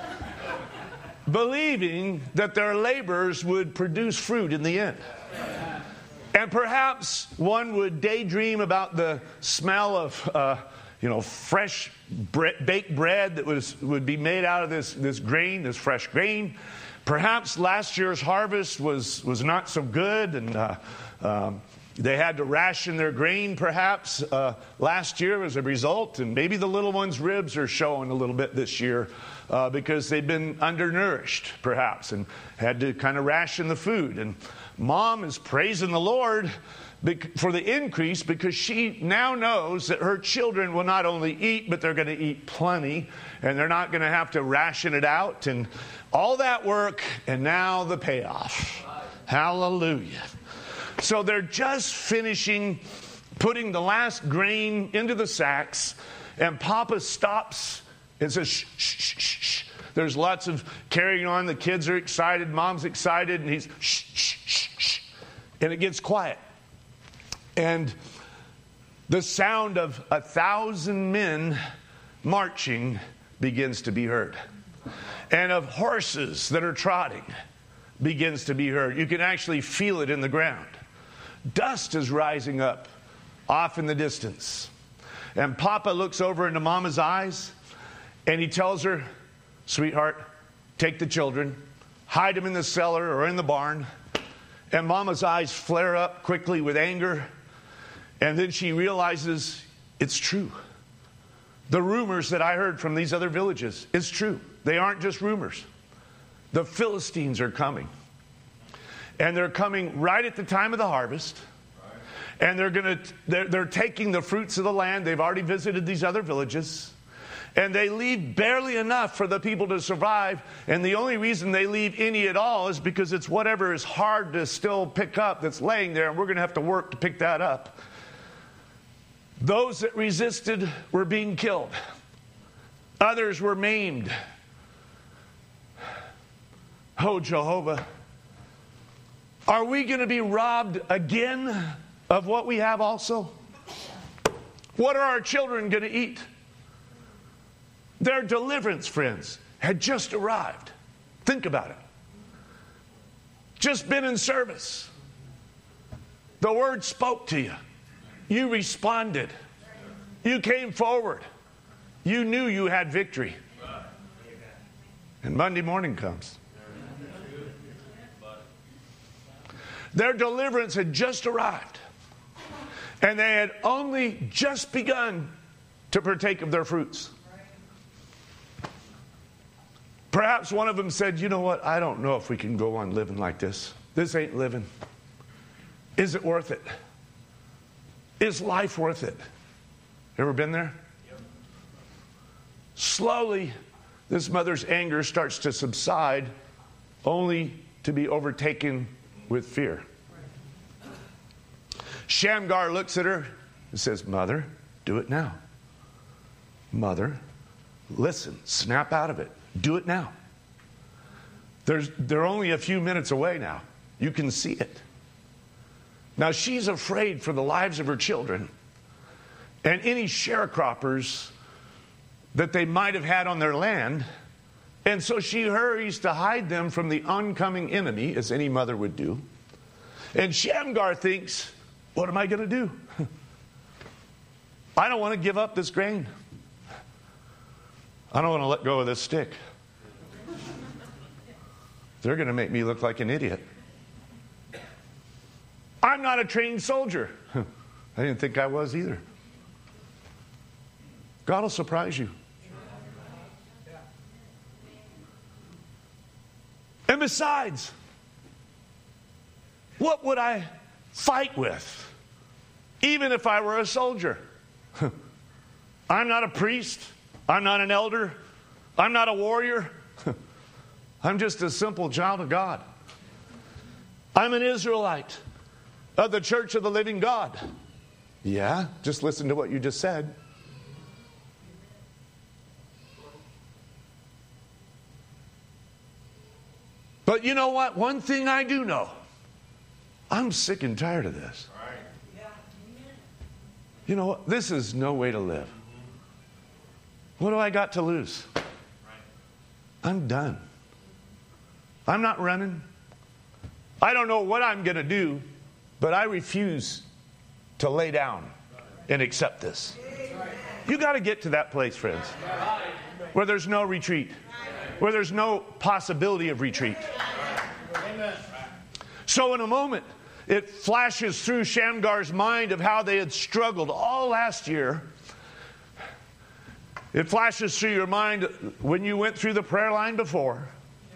Believing that their labors would produce fruit in the end. And perhaps one would daydream about the smell of Uh, you know, fresh bre- baked bread that was would be made out of this, this grain, this fresh grain. Perhaps last year's harvest was, was not so good, and uh, um, they had to ration their grain perhaps uh, last year as a result. And maybe the little one's ribs are showing a little bit this year uh, because they've been undernourished perhaps and had to kind of ration the food. And mom is praising the Lord for the increase, because she now knows that her children will not only eat, but they're going to eat plenty, and they're not going to have to ration it out, and all that work, and now the payoff. Hallelujah. So they're just finishing putting the last grain into the sacks, and Papa stops and says, shh, shh, shh, shh. There's lots of carrying on. The kids are excited. Mom's excited, and he's, shh, shh, shh, shh. And it gets quiet. And the sound of a thousand men marching begins to be heard. And of horses that are trotting begins to be heard. You can actually feel it in the ground. Dust is rising up off in the distance. And Papa looks over into Mama's eyes and he tells her, sweetheart, take the children, hide them in the cellar or in the barn. And Mama's eyes flare up quickly with anger. And then she realizes it's true. The rumors that I heard from these other villages is true. They aren't just rumors. The Philistines are coming. And they're coming right at the time of the harvest. And they're going to they're, they're taking the fruits of the land. They've already visited these other villages. And they leave barely enough for the people to survive. And the only reason they leave any at all is because it's whatever is hard to still pick up that's laying there. And we're going to have to work to pick that up. Those that resisted were being killed. Others were maimed. Oh, Jehovah. Are we going to be robbed again of what we have also? What are our children going to eat? Their deliverance, friends, had just arrived. Think about it. Just been in service. The word spoke to you. You responded. You came forward. You knew you had victory. And Monday morning comes. Their deliverance had just arrived. And they had only just begun to partake of their fruits. Perhaps one of them said, you know what, I don't know if we can go on living like this. This ain't living. Is it worth it? Is life worth it? Ever been there? Yep. Slowly, this mother's anger starts to subside, only to be overtaken with fear. Shamgar looks at her and says, Mother, do it now. Mother, listen, snap out of it. Do it now. There's, they're only a few minutes away now. You can see it. Now she's afraid for the lives of her children and any sharecroppers that they might have had on their land. And so she hurries to hide them from the oncoming enemy, as any mother would do. And Shamgar thinks, what am I going to do? I don't want to give up this grain. I don't want to let go of this stick. They're going to make me look like an idiot. I'm not a trained soldier. I didn't think I was either. God will surprise you. And besides, what would I fight with, even if I were a soldier? I'm not a priest. I'm not an elder. I'm not a warrior. I'm just a simple child of God. I'm an Israelite of the Church of the Living God. Yeah, just listen to what you just said. But you know what? One thing I do know. I'm sick and tired of this. You know what? This is no way to live. What do I got to lose? I'm done. I'm not running. I don't know what I'm going to do, but I refuse to lay down and accept this. You got to get to that place, friends, where there's no retreat, where there's no possibility of retreat. So in a moment, it flashes through Shamgar's mind of how they had struggled all last year. It flashes through your mind when you went through the prayer line before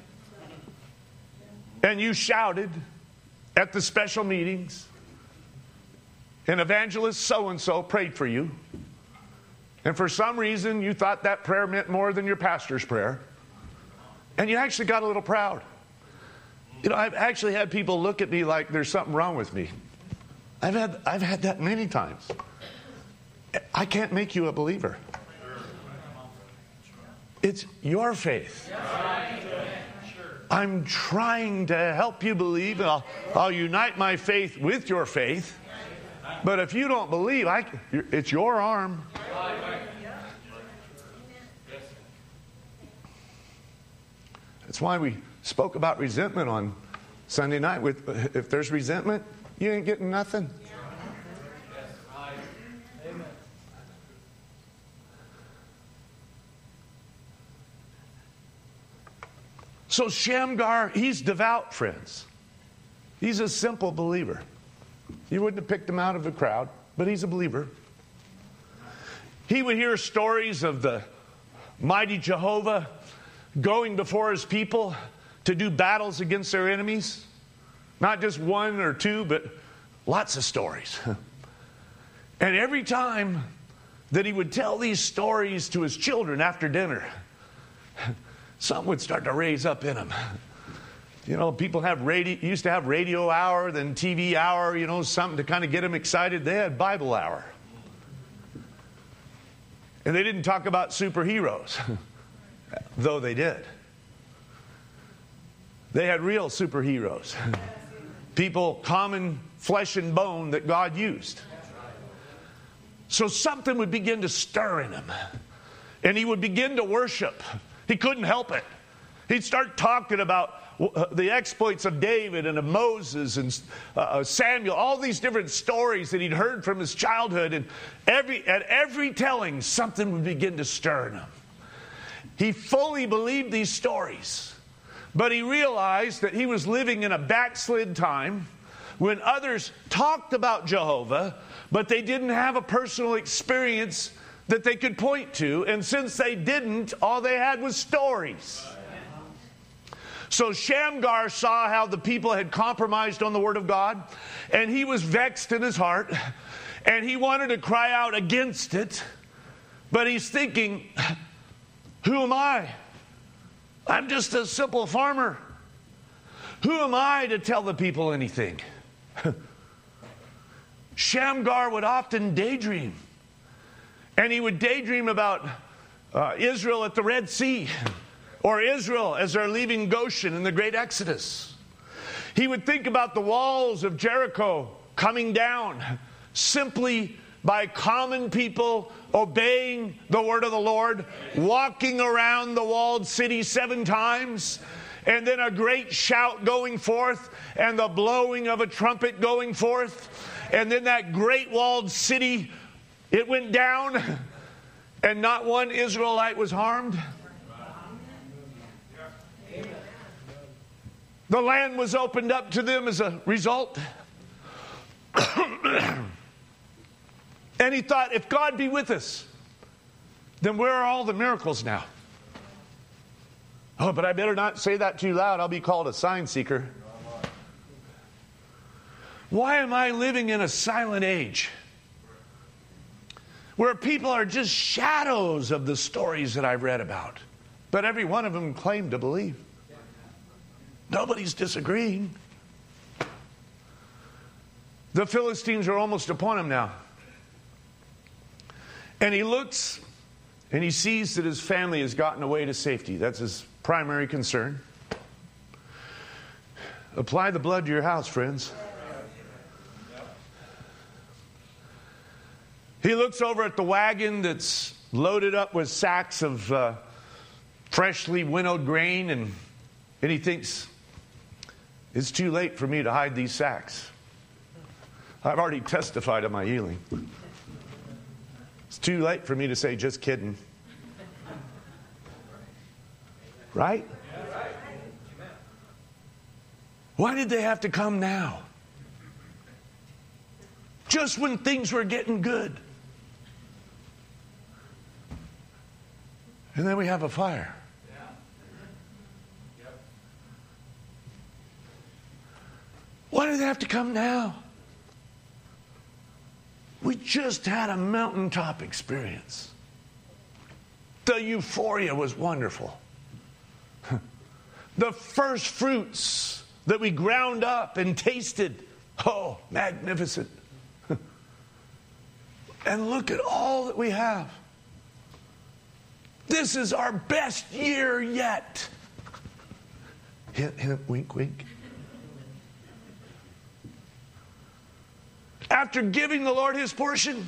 and you shouted at the special meetings and evangelist so-and-so prayed for you. And for some reason, you thought that prayer meant more than your pastor's prayer. And you actually got a little proud. You know, I've actually had people look at me like there's something wrong with me. I've had, I've had that many times. I can't make you a believer. It's your faith. I'm trying to help you believe, and I'll, I'll unite my faith with your faith. But if you don't believe, I, it's your arm. That's why we spoke about resentment on Sunday night. With if there's resentment, you ain't getting nothing. So Shamgar, he's devout, friends. He's a simple believer. You wouldn't have picked him out of the crowd, but he's a believer. He would hear stories of the mighty Jehovah going before his people to do battles against their enemies. Not just one or two, but lots of stories. And every time that he would tell these stories to his children after dinner, something would start to raise up in them. You know, people have radio, used to have radio hour, then T V hour, you know, something to kind of get them excited. They had Bible hour. And they didn't talk about superheroes, though they did. They had real superheroes. People, common flesh and bone that God used. So something would begin to stir in him. And he would begin to worship. He couldn't help it. He'd start talking about the exploits of David and of Moses and uh, Samuel, all these different stories that he'd heard from his childhood. And every at every telling, something would begin to stir in him. He fully believed these stories, but he realized that he was living in a backslid time when others talked about Jehovah, but they didn't have a personal experience that they could point to. And since they didn't, all they had was stories. So Shamgar saw how the people had compromised on the Word of God, and he was vexed in his heart, and he wanted to cry out against it. But he's thinking, who am I? I'm just a simple farmer. Who am I to tell the people anything? Shamgar would often daydream. And he would daydream about uh, Israel at the Red Sea, or Israel as they're leaving Goshen in the great Exodus. He would think about the walls of Jericho coming down simply by common people obeying the word of the Lord, walking around the walled city seven times, and then a great shout going forth, and the blowing of a trumpet going forth, and then that great walled city, it went down, and not one Israelite was harmed. The land was opened up to them as a result. And he thought, if God be with us, then where are all the miracles now? Oh, but I better not say that too loud. I'll be called a sign seeker. Why am I living in a silent age where people are just shadows of the stories that I've read about, but every one of them claimed to believe? Nobody's disagreeing. The Philistines are almost upon him now. And he looks and he sees that his family has gotten away to safety. That's his primary concern. Apply the blood to your house, friends. He looks over at the wagon that's loaded up with sacks of uh, freshly winnowed grain, and, and he thinks, it's too late for me to hide these sacks. I've already testified of my healing. It's too late for me to say, just kidding. Right? Why did they have to come now? Just when things were getting good. And then we have a fire. Why do they have to come now? We just had a mountaintop experience. The euphoria was wonderful. The first fruits that we ground up and tasted, oh, magnificent. And look at all that we have. This is our best year yet. Hint, hint, wink, wink. After giving the Lord his portion,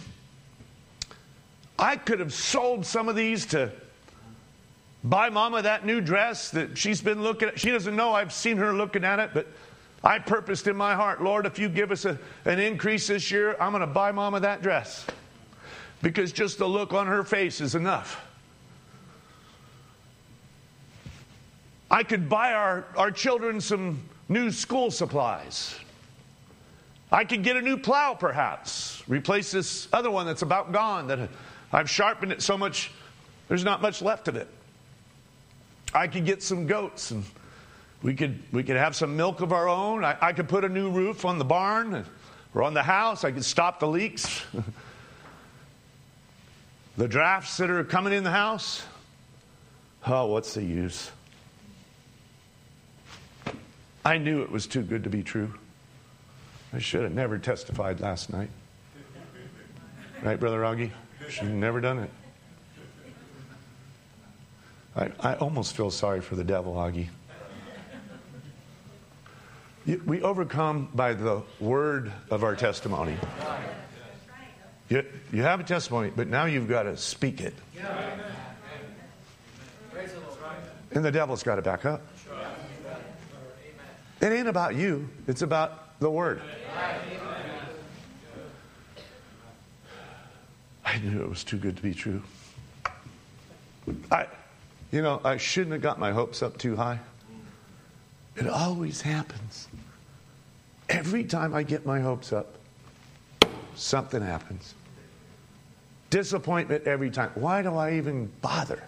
I could have sold some of these to buy Mama that new dress that she's been looking at. She doesn't know I've seen her looking at it, but I purposed in my heart, Lord, if you give us a, an increase this year, I'm going to buy Mama that dress. Because just the look on her face is enough. I could buy our, our children some new school supplies. I could get a new plow, perhaps. Replace this other one that's about gone, that I've sharpened it so much, there's not much left of it. I could get some goats, and we could we could have some milk of our own. I, I could put a new roof on the barn or on the house. I could stop the leaks. The drafts that are coming in the house, oh, what's the use? I knew it was too good to be true. I should have never testified last night. Right, Brother Augie? Should have never done it. I, I almost feel sorry for the devil, Augie. You, we overcome by the word of our testimony. You, you have a testimony, but now you've got to speak it. And the devil's got to back up. It ain't about you. It's about the word. I knew it was too good to be true. I, you know, I shouldn't have got my hopes up too high. It always happens. Every time I get my hopes up, something happens. Disappointment every time. Why do I even bother?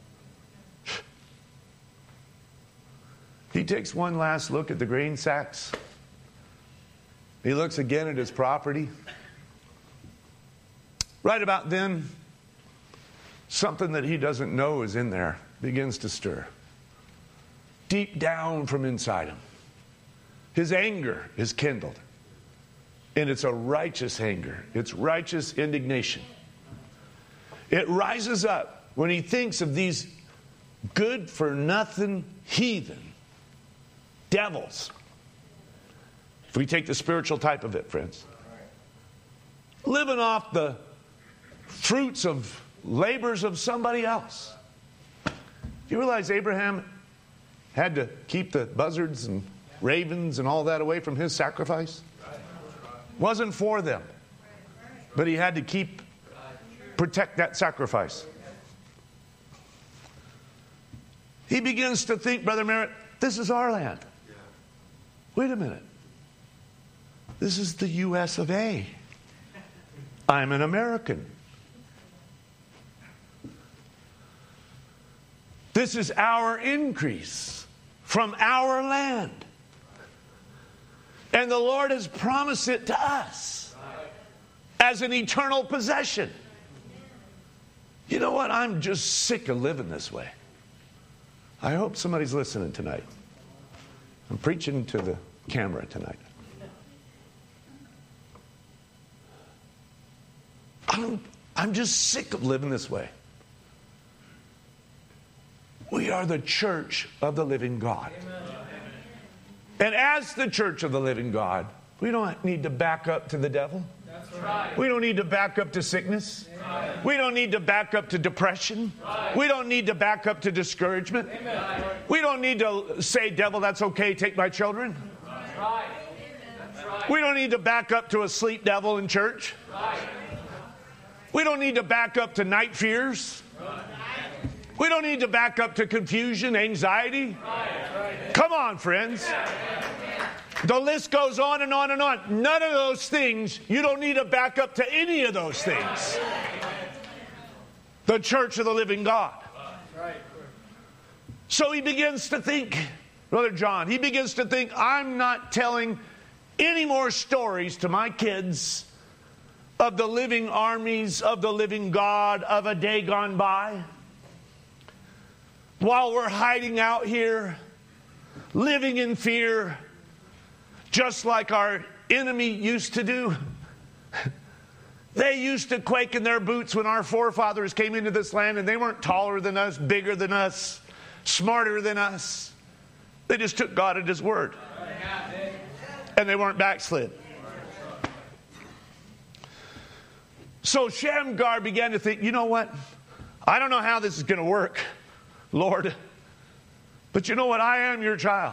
He takes one last look at the grain sacks. He looks again at his property. Right about then, something that he doesn't know is in there begins to stir. Deep down from inside him. His anger is kindled. And it's a righteous anger. It's righteous indignation. It rises up when he thinks of these good-for-nothing heathen devils. If we take the spiritual type of it, friends. Living off the fruits of labors of somebody else. Do you realize Abraham had to keep the buzzards and ravens and all that away from his sacrifice? Wasn't for them. But he had to keep, protect that sacrifice. He begins to think, Brother Merritt, this is our land. Wait a minute. This is the U S of A. I'm an American. This is our increase from our land. And the Lord has promised it to us as an eternal possession. You know what? I'm just sick of living this way. I hope somebody's listening tonight. I'm preaching to the camera tonight. I'm, I'm just sick of living this way. We are the church of the living God. Amen. And as the church of the living God, we don't need to back up to the devil. That's right. We don't need to back up to sickness. Amen. We don't need to back up to depression. Right. We don't need to back up to discouragement. Amen. We don't need to say, devil, that's okay, take my children. That's right. That's right. We don't need to back up to a sleep devil in church. Right. We don't need to back up to night fears. Right. We don't need to back up to confusion, anxiety. Right. Come on, friends. The list goes on and on and on. None of those things, you don't need to back up to any of those things. The church of the living God. So he begins to think, Brother John, he begins to think, I'm not telling any more stories to my kids of the living armies of the living God of a day gone by. While we're hiding out here, living in fear, just like our enemy used to do. They used to quake in their boots when our forefathers came into this land, and they weren't taller than us, bigger than us, smarter than us. They just took God at his word. And they weren't backslid. So Shamgar began to think, you know what? I don't know how this is going to work, Lord. But you know what? I am your child.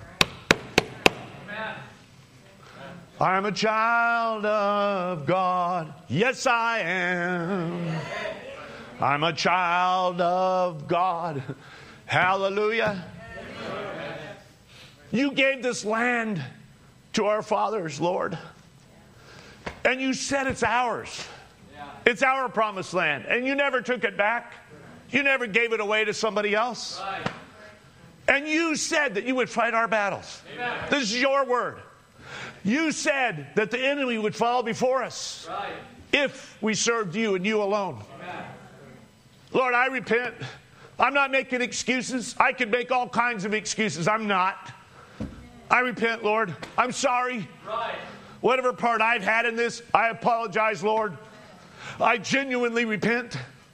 I'm a child of God. Yes, I am. I'm a child of God. Hallelujah. You gave this land to our fathers, Lord. And you said it's ours. It's our promised land. And you never took it back. You never gave it away to somebody else. And you said that you would fight our battles. This is your word. You said that the enemy would fall before us if we served you and you alone. Lord, I repent. I'm not making excuses. I could make all kinds of excuses. I'm not. I repent, Lord. I'm sorry. Right. Whatever part I've had in this, I apologize, Lord. I genuinely repent.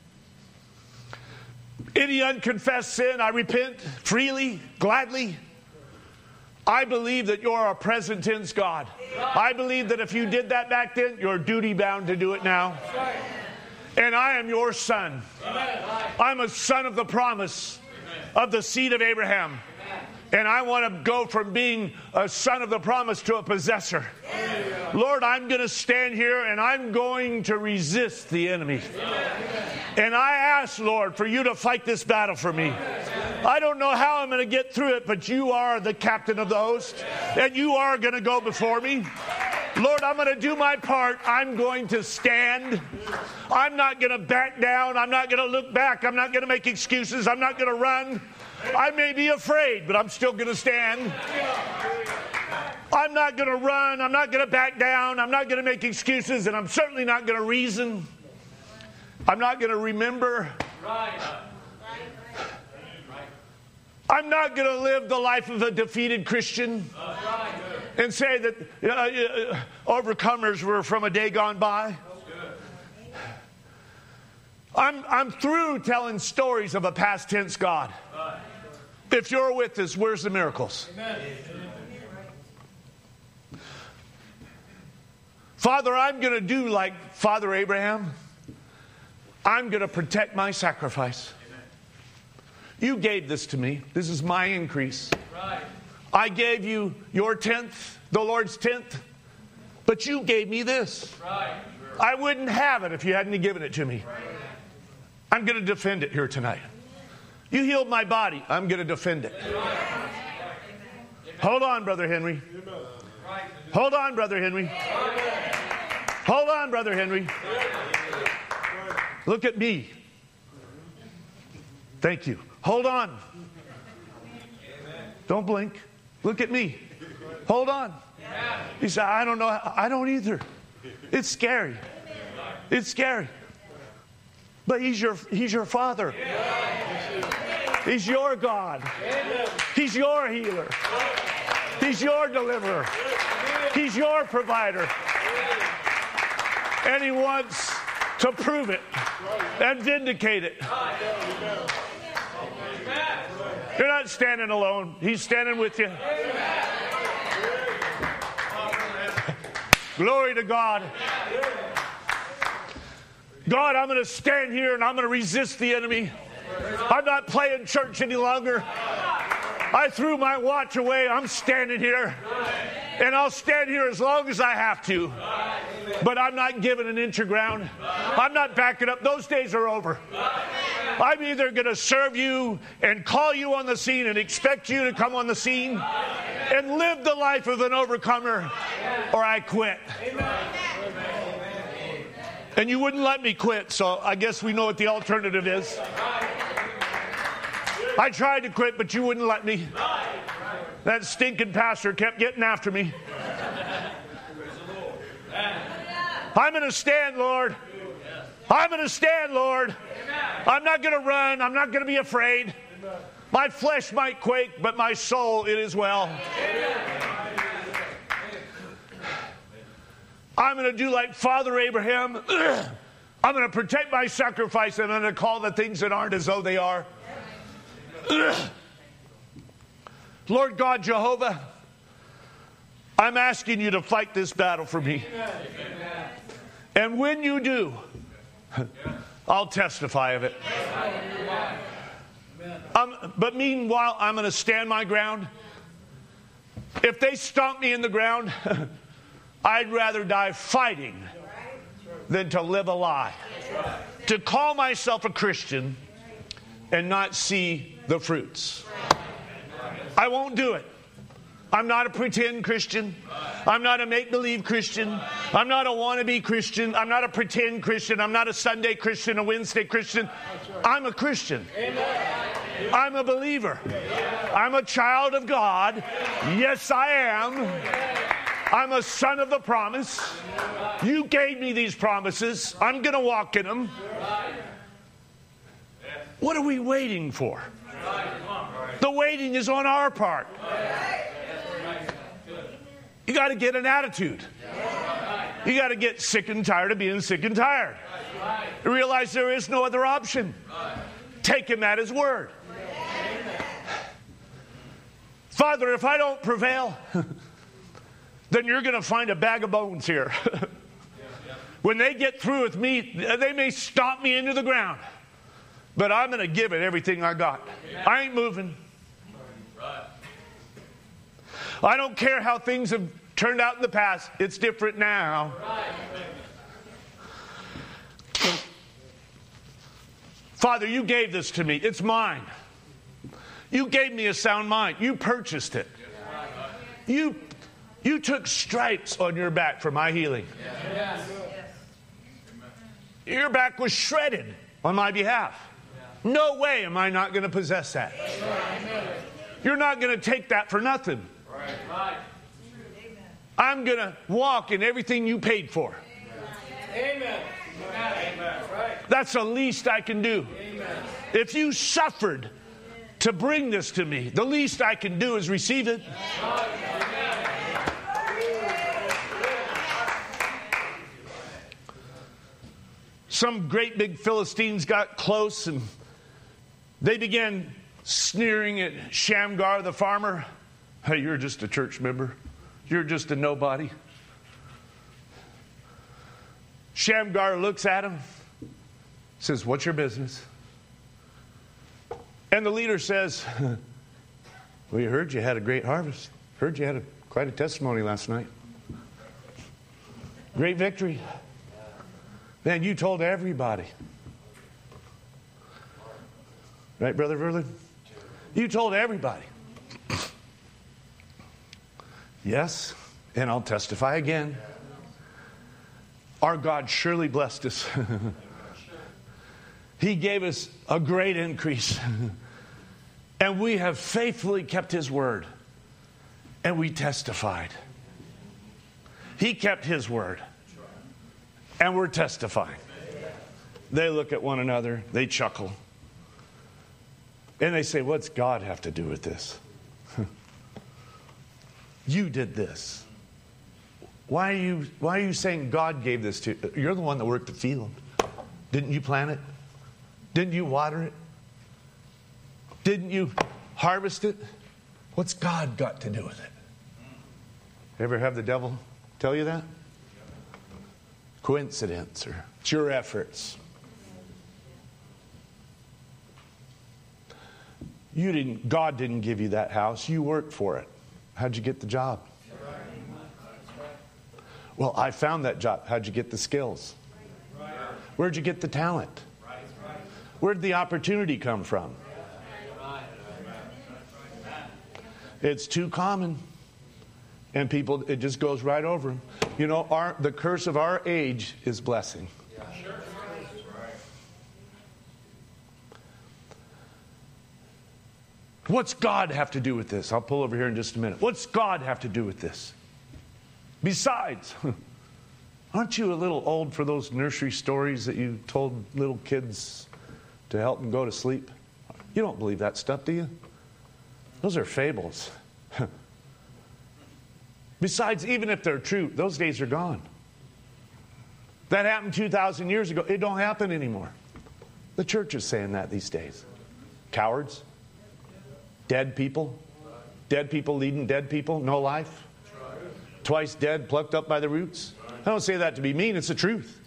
Any unconfessed sin, I repent freely, gladly. I believe that you're a present tense God. Right. I believe that if you did that back then, you're duty bound to do it now. Right. And I am your son. Amen. I'm a son of the promise. Amen. Of the seed of Abraham. Amen. And I want to go from being a son of the promise to a possessor. Amen. Lord, I'm going to stand here and I'm going to resist the enemy. Amen. And I ask, Lord, for you to fight this battle for me. Amen. I don't know how I'm going to get through it, but you are the captain of the host. And you are going to go before me. Lord, I'm going to do my part. I'm going to stand. I'm not going to back down. I'm not going to look back. I'm not going to make excuses. I'm not going to run. I may be afraid, but I'm still going to stand. I'm not going to run. I'm not going to back down. I'm not going to make excuses, and I'm certainly not going to reason. I'm not going to remember. I'm not going to live the life of a defeated Christian and say that uh, uh, overcomers were from a day gone by. I'm, I'm through telling stories of a past tense God. If you're with us, where's the miracles? Amen. Father, I'm going to do like Father Abraham. I'm going to protect my sacrifice. Amen. You gave this to me. This is my increase. Right. I gave you your tenth, the Lord's tenth, but you gave me this. Right. I wouldn't have it if you hadn't given it to me. Right. I'm going to defend it here tonight. You healed my body. I'm going to defend it. Amen. Hold on, Brother Henry. Hold on, Brother Henry. Hold on, Brother Henry. Look at me. Thank you. Hold on. Don't blink. Look at me. Hold on. He said, I don't know. I don't either. It's scary. It's scary. But he's your, he's your Father. He's your God. He's your healer. He's your deliverer. He's your provider. And he wants to prove it and vindicate it. You're not standing alone. He's standing with you. Glory to God. God, I'm going to stand here and I'm going to resist the enemy. I'm not playing church any longer. I threw my watch away. I'm standing here. And I'll stand here as long as I have to. But I'm not giving an inch of ground. I'm not backing up. Those days are over. I'm either going to serve you and call you on the scene and expect you to come on the scene and live the life of an overcomer, or I quit. And you wouldn't let me quit, so I guess we know what the alternative is. I tried to quit, but you wouldn't let me. That stinking pastor kept getting after me. I'm going to stand, Lord. I'm going to stand, Lord. I'm not going to run. I'm not going to be afraid. My flesh might quake, but my soul, it is well. I'm going to do like Father Abraham. I'm going to protect my sacrifice, and I'm going to call the things that aren't as though they are. Lord God Jehovah, I'm asking you to fight this battle for me. Amen. And when you do, I'll testify of it. Um, but meanwhile, I'm going to stand my ground. If they stomp me in the ground, I'd rather die fighting than to live a lie. To call myself a Christian and not see the fruits. I won't do it. I'm not a pretend Christian. I'm not a make-believe Christian. I'm not a wannabe Christian. I'm not a pretend Christian. I'm not a Sunday Christian, a Wednesday Christian. I'm a Christian. I'm a believer. I'm a child of God. Yes, I am. I'm a son of the promise. You gave me these promises. I'm going to walk in them. What are we waiting for? The waiting is on our part. You got to get an attitude. You got to get sick and tired of being sick and tired. You realize there is no other option. Take him at his word. Father, if I don't prevail, then you're going to find a bag of bones here. When they get through with me, they may stomp me into the ground. But I'm going to give it everything I got. I ain't moving. I don't care how things have turned out in the past. It's different now. Father, you gave this to me. It's mine. You gave me a sound mind. You purchased it. You, you took stripes on your back for my healing. Your back was shredded on my behalf. No way am I not going to possess that. You're not going to take that for nothing. I'm going to walk in everything you paid for. Amen. That's the least I can do. If you suffered to bring this to me, the least I can do is receive it. Some great big Philistines got close and they began sneering at Shamgar the farmer. Hey, you're just a church member. You're just a nobody. Shamgar looks at him, says, what's your business? And the leader says, we heard you had a great harvest. Heard you had a, quite a testimony last night. Great victory. Man, you told everybody. Right, Brother Verlin? You told everybody. Yes, and I'll testify again. Our God surely blessed us. He gave us a great increase. And we have faithfully kept His word. And we testified. He kept His word. And we're testifying. They look at one another. They chuckle. And they say, what's God have to do with this? You did this. Why are you, why are you saying God gave this to you? You're the one that worked the field. Didn't you plant it? Didn't you water it? Didn't you harvest it? What's God got to do with it? Ever have the devil tell you that? Coincidence, or it's your efforts. You didn't, God didn't give you that house. You worked for it. How'd you get the job? Well, I found that job. How'd you get the skills? Where'd you get the talent? Where'd the opportunity come from? It's too common. And people, it just goes right over them. You know, our, the curse of our age is blessing. What's God have to do with this? I'll pull over here in just a minute. What's God have to do with this? Besides, aren't you a little old for those nursery stories that you told little kids to help them go to sleep? You don't believe that stuff, do you? Those are fables. Besides, even if they're true, those days are gone. That happened two thousand years ago. It don't happen anymore. The church is saying that these days. Cowards. Dead people. Dead people leading dead people, no life. Twice dead, plucked up by the roots. I don't say that to be mean, it's the truth.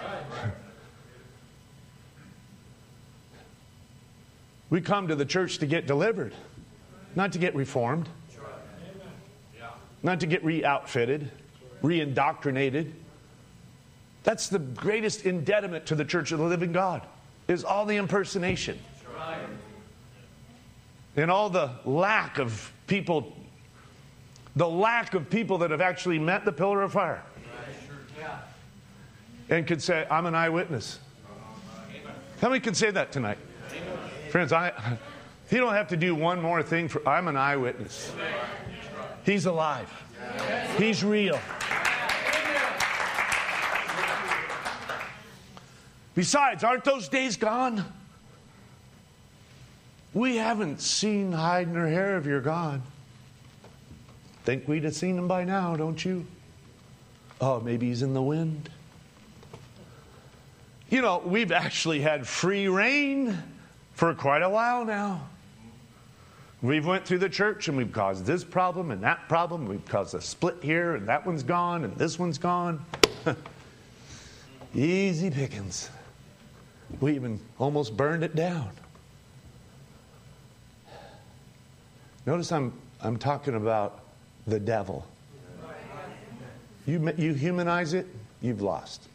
We come to the church to get delivered, not to get reformed, not to get re-outfitted, re-indoctrinated. That's the greatest indebtment to the church of the living God, is all the impersonation. And all the lack of people, the lack of people that have actually met the pillar of fire. And could say, I'm an eyewitness. How many can say that tonight? Friends, I, you don't have to do one more thing. For I'm an eyewitness. He's alive. He's real. Besides, aren't those days gone? We haven't seen hide nor hair of your God. Think we'd have seen him by now, don't you? Oh, maybe he's in the wind. You know, we've actually had free reign for quite a while now. We've went through the church and we've caused this problem and that problem. We've caused a split here and that one's gone and this one's gone. Easy pickings. We even almost burned it down. Notice I'm I'm talking about the devil. You you humanize it, you've lost.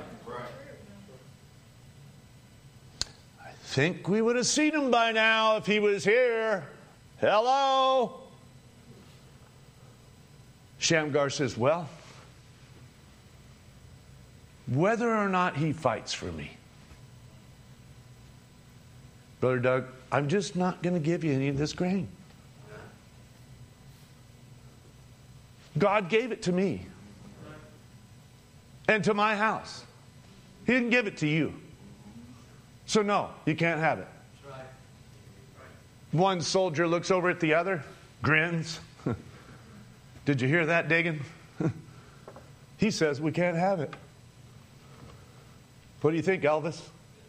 I think we would have seen him by now if he was here. Hello? Shamgar says, well, whether or not he fights for me, Brother Doug, I'm just not going to give you any of this grain. God gave it to me and to my house. He didn't give it to you. So no, you can't have it. One soldier looks over at the other, grins. Did you hear that, Dagan? He says, we can't have it. What do you think, Elvis?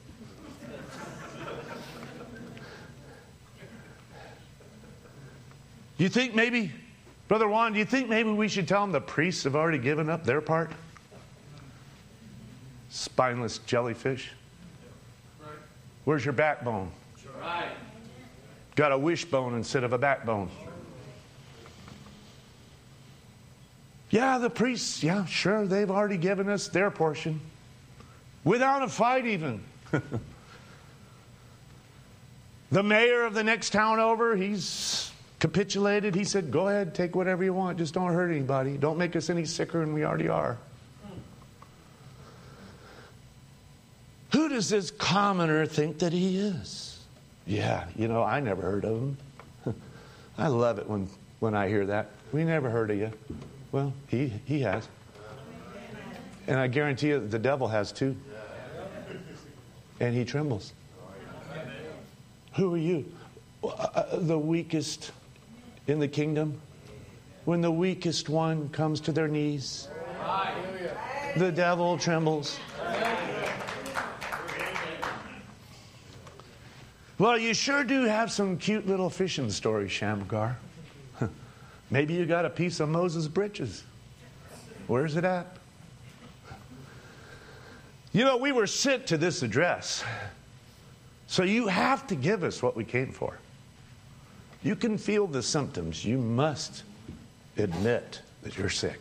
You think maybe, Brother Juan, do you think maybe we should tell them the priests have already given up their part? Spineless jellyfish. Where's your backbone? Got a wishbone instead of a backbone. Yeah, the priests, yeah, sure, they've already given us their portion. Without a fight even. The mayor of the next town over, he's capitulated. He said, go ahead, take whatever you want. Just don't hurt anybody. Don't make us any sicker than we already are. Who does this commoner think that he is? Yeah, you know, I never heard of him. I love it when, when I hear that. We never heard of you. Well, he, he has. And I guarantee you the devil has too. And he trembles. Who are you? Uh, the weakest in the kingdom. When the weakest one comes to their knees, the devil trembles. Well, you sure do have some cute little fishing stories, Shamgar. Maybe you got a piece of Moses' britches. Where's it at? You know, we were sent to this address. So you have to give us what we came for. You can feel the symptoms. You must admit that you're sick.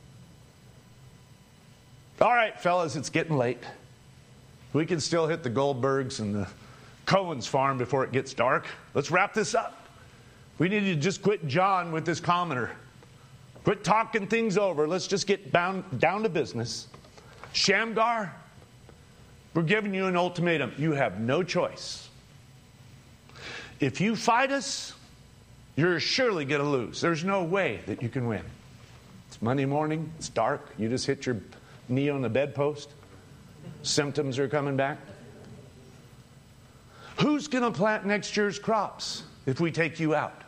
All right, fellas, it's getting late. We can still hit the Goldbergs and the Cohen's farm before it gets dark. Let's wrap this up. We need to just quit John with this commoner. Quit talking things over. Let's just get down, down to business. Shamgar, we're giving you an ultimatum. You have no choice. If you fight us, you're surely going to lose. There's no way that you can win. It's Monday morning. It's dark. You just hit your knee on the bedpost. Symptoms are coming back. Who's going to plant next year's crops if we take you out?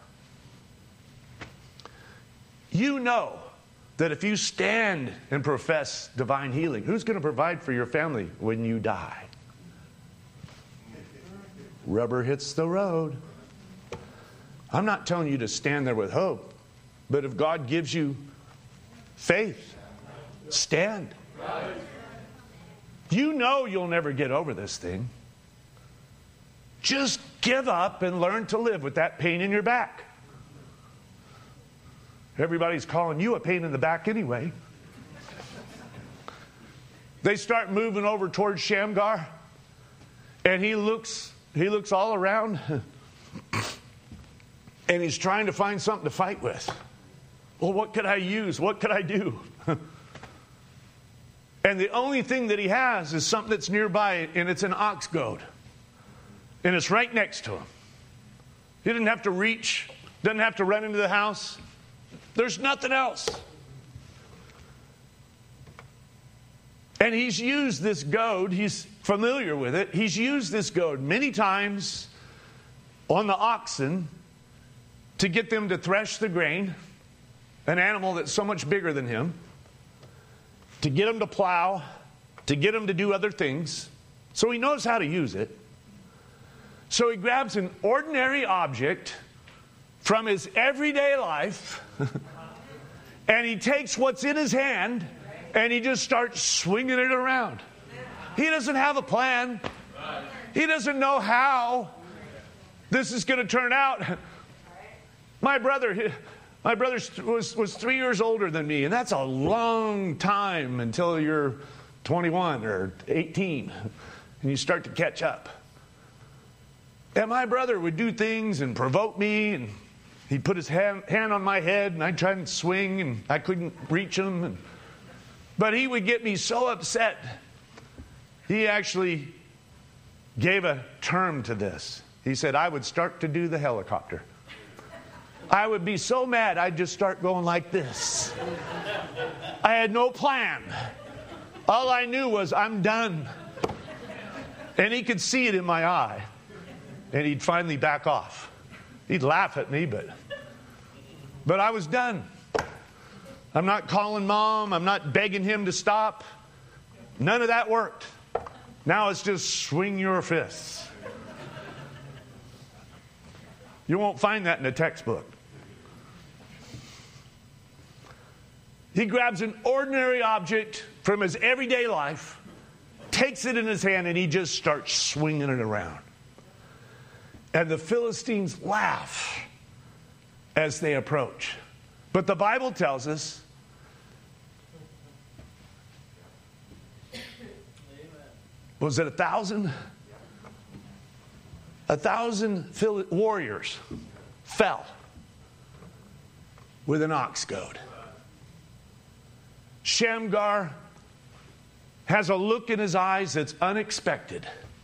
You know that if you stand and profess divine healing, who's going to provide for your family when you die? Rubber hits the road. I'm not telling you to stand there with hope, but if God gives you faith, stand. You know you'll never get over this thing. Just give up and learn to live with that pain in your back. Everybody's calling you a pain in the back anyway. They start moving over towards Shamgar, and he looks, he looks all around, and he's trying to find something to fight with. Well, what could I use? What could I do? And the only thing that he has is something that's nearby, and it's an ox goad. And it's right next to him. He didn't have to reach, doesn't have to run into the house. There's nothing else. And he's used this goad, he's familiar with it. He's used this goad many times on the oxen to get them to thresh the grain, an animal that's so much bigger than him, to get them to plow, to get them to do other things. So he knows how to use it. So he grabs an ordinary object from his everyday life and he takes what's in his hand and he just starts swinging it around. He doesn't have a plan. He doesn't know how this is going to turn out. My brother, my brother was, was three years older than me, and that's a long time until you're twenty-one or eighteen and you start to catch up. And my brother would do things and provoke me, and he'd put his hand, hand on my head, and I'd try and swing, and I couldn't reach him. And, but he would get me so upset. He actually gave a term to this. He said, I would start to do the helicopter. I would be so mad, I'd just start going like this. I had no plan. All I knew was, I'm done. And he could see it in my eye. And he'd finally back off. He'd laugh at me, but but I was done. I'm not calling mom. I'm not begging him to stop. None of that worked. Now it's just swing your fists. You won't find that in a textbook. He grabs an ordinary object from his everyday life, takes it in his hand, and he just starts swinging it around. And the Philistines laugh as they approach. But the Bible tells us, was it a thousand? A thousand Phil- warriors fell with an ox goad. Shamgar has a look in his eyes that's unexpected.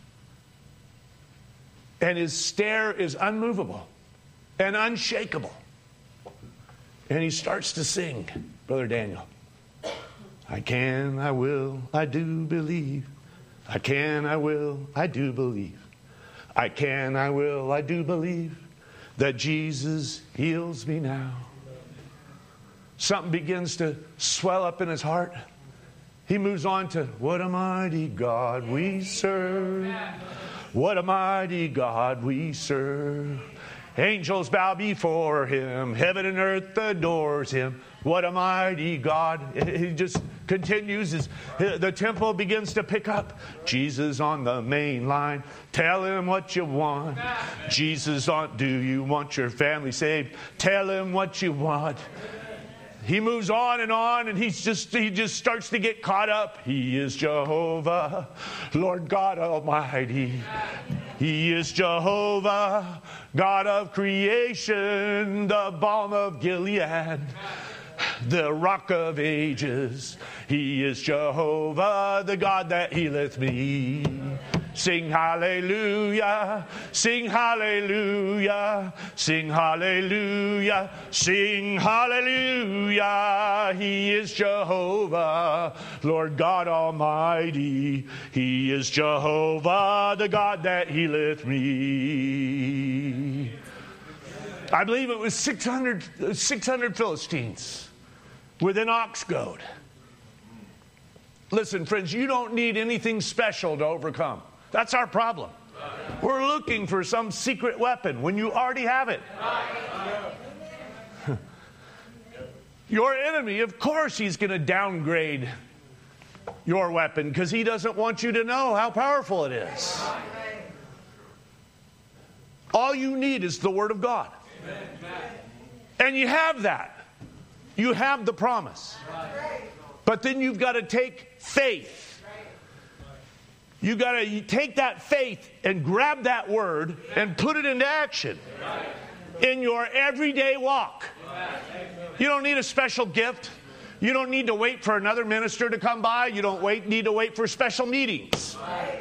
And his stare is unmovable and unshakable. And he starts to sing, Brother Daniel. I can, I will, I do believe. I can, I will, I do believe. I can, I will, I do believe that Jesus heals me now. Something begins to swell up in his heart. He moves on to, what a mighty God we serve. What a mighty God we serve. Angels bow before him. Heaven and earth adores him. What a mighty God. He just continues. His, the tempo begins to pick up. Jesus on the main line. Tell him what you want. Jesus on, do you want your family saved? Tell him what you want. He moves on and on, and he's just he just starts to get caught up. He is Jehovah, Lord God Almighty. He is Jehovah, God of creation, the balm of Gilead, the rock of ages. He is Jehovah, the God that healeth me. Sing hallelujah, sing hallelujah, sing hallelujah, sing hallelujah. He is Jehovah, Lord God Almighty. He is Jehovah, the God that healeth me. I believe it was six hundred, six hundred Philistines with an ox goad. Listen, friends, you don't need anything special to overcome. That's our problem. We're looking for some secret weapon when you already have it. Your enemy, of course, he's going to downgrade your weapon because he doesn't want you to know how powerful it is. All you need is the Word of God. And you have that. You have the promise. But then you've got to take faith. You've got to take that faith and grab that Word and put it into action in your everyday walk. You don't need a special gift. You don't need to wait for another minister to come by. You don't wait, need to wait for special meetings.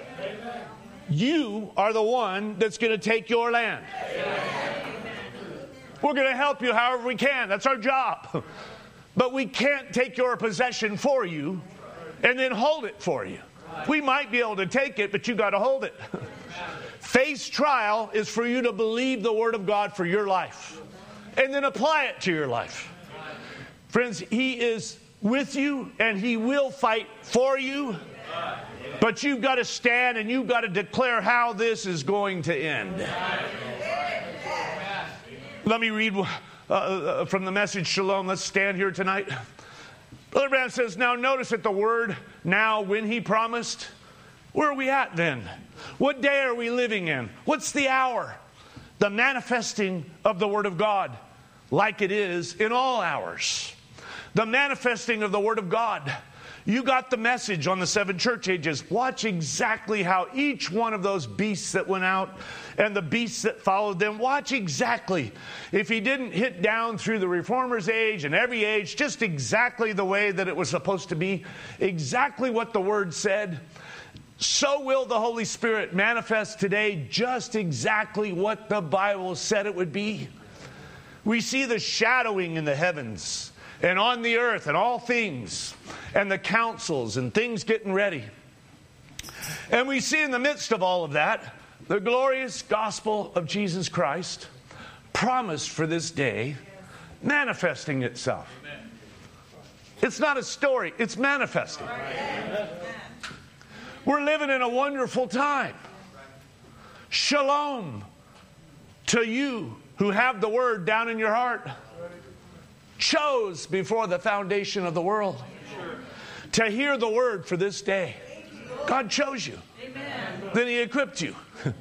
You are the one that's going to take your land. We're going to help you however we can. That's our job. But we can't take your possession for you and then hold it for you. We might be able to take it, but you got to hold it. Faith's trial is for you to believe the Word of God for your life and then apply it to your life. Friends, He is with you and He will fight for you. But you've got to stand and you've got to declare how this is going to end. Let me read uh, from the Message Shalom. Let's stand here tonight. Brother Branham says, now notice that the word now when he promised, where are we at then? What day are we living in? What's the hour? The manifesting of the Word of God like it is in all hours. The manifesting of the Word of God. You got the message on the seven church ages. Watch exactly how each one of those beasts that went out and the beasts that followed them, watch exactly. If he didn't hit down through the Reformer's age and every age, just exactly the way that it was supposed to be, exactly what the Word said, so will the Holy Spirit manifest today just exactly what the Bible said it would be. We see the shadowing in the heavens and on the earth and all things and the councils and things getting ready. And we see in the midst of all of that the glorious gospel of Jesus Christ promised for this day manifesting itself. It's not a story, it's manifesting. We're living in a wonderful time. Shalom to you who have the Word down in your heart. Chose before the foundation of the world to hear the Word for this day. God chose you. Then He equipped you.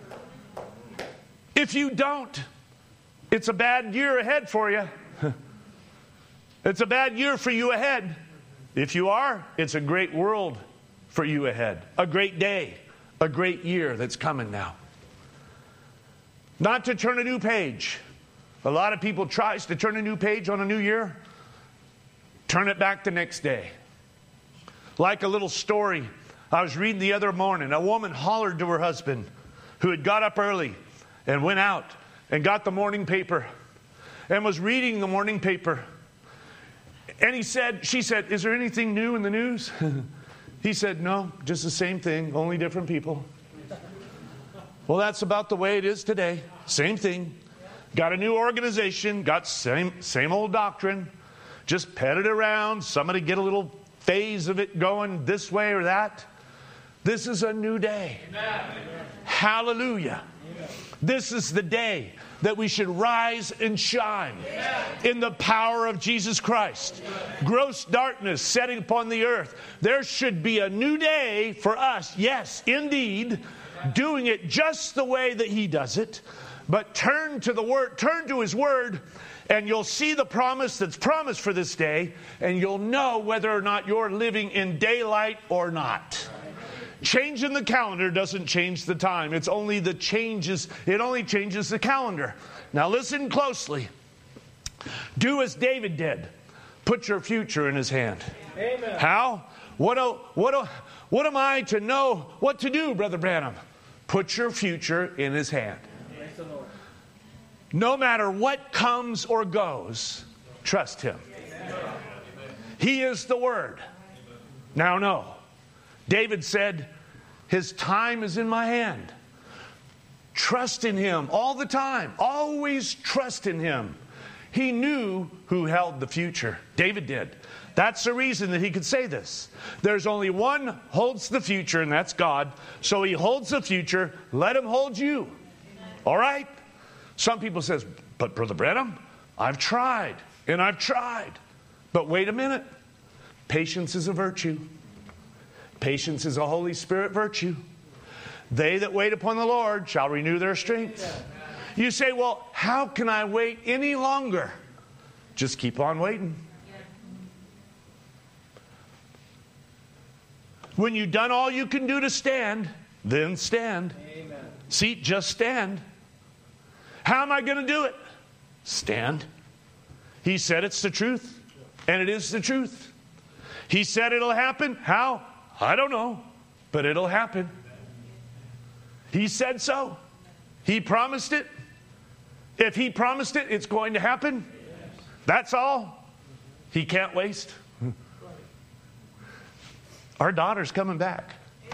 If you don't, it's a bad year ahead for you. It's a bad year for you ahead. If you are, it's a great world for you ahead. A great day, a great year that's coming now. Not to turn a new page. A lot of people tries to turn a new page on a new year. Turn it back the next day. Like a little story I was reading the other morning. A woman hollered to her husband who had got up early and went out and got the morning paper and was reading the morning paper. And he said, she said, is there anything new in the news? He said, no, just the same thing, only different people. Well, that's about the way it is today. Same thing. Got a new organization, got same same old doctrine. Just pet it around. Somebody get a little phase of it going this way or that. This is a new day. Amen. Hallelujah. Amen. This is the day that we should rise and shine in the power of Jesus Christ. Gross darkness setting upon the earth. There should be a new day for us. Yes, indeed, doing it just the way that He does it. But turn to the Word, turn to His Word, and you'll see the promise that's promised for this day, and you'll know whether or not you're living in daylight or not. Changing the calendar doesn't change the time. It's only the changes, it only changes the calendar. Now listen closely. Do as David did. Put your future in His hand. Amen. How? What, a, what, a, what am I to know what to do, Brother Branham? Put your future in His hand. No matter what comes or goes, trust Him. He is the Word. Now no. David said, His time is in my hand. Trust in Him all the time. Always trust in Him. He knew who held the future. David did. That's the reason that he could say this. There's only one holds the future, and that's God. So he holds the future. Let him hold you. All right? Some people says, but Brother Branham, I've tried, and I've tried. But wait a minute. Patience is a virtue. Patience is a Holy Spirit virtue. They that wait upon the Lord shall renew their strength. You say, well, how can I wait any longer? Just keep on waiting. When you've done all you can do to stand, then stand. Amen. See, just stand. How am I going to do it? Stand. He said it's the truth, and it is the truth. He said it'll happen. How? I don't know, but it'll happen. He said so. He promised it. If he promised it, it's going to happen. That's all. He can't waste. Our daughter's coming back.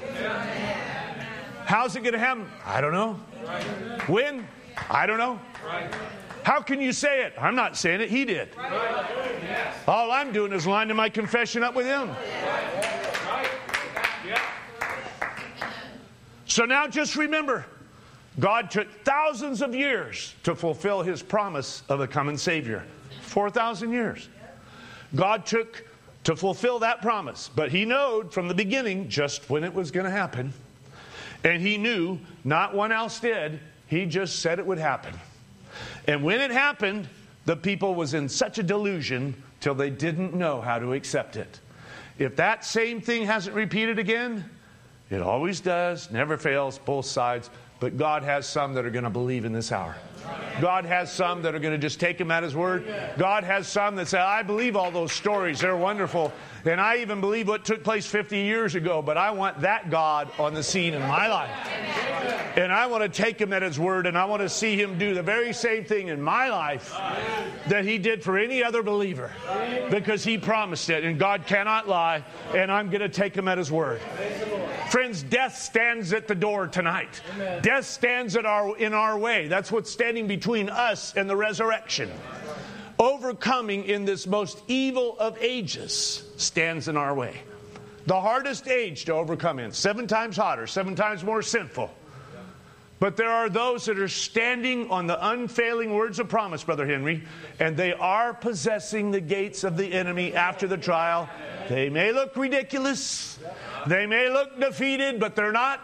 How's it going to happen? I don't know. When? I don't know. How can you say it? I'm not saying it. He did. All I'm doing is lining my confession up with him. So now just remember, God took thousands of years to fulfill his promise of a coming Savior. four thousand years. God took to fulfill that promise. But he knowed from the beginning just when it was going to happen. And he knew not one else did. He just said it would happen. And when it happened, the people was in such a delusion till they didn't know how to accept it. If that same thing hasn't repeated again, it always does, never fails, both sides. But God has some that are going to believe in this hour. God has some that are going to just take him at his word. God has some that say, I believe all those stories. They're wonderful. And I even believe what took place fifty years ago. But I want that God on the scene in my life. And I want to take him at his word. And I want to see him do the very same thing in my life that he did for any other believer. Because he promised it. And God cannot lie. And I'm going to take him at his word. Friends, death stands at the door tonight. Amen. Death stands at our, in our way. That's what's standing between us and the resurrection. Overcoming in this most evil of ages stands in our way. The hardest age to overcome in. Seven times hotter, seven times more sinful. But there are those that are standing on the unfailing words of promise, Brother Henry, and they are possessing the gates of the enemy after the trial. They may look ridiculous. They may look defeated, but they're not.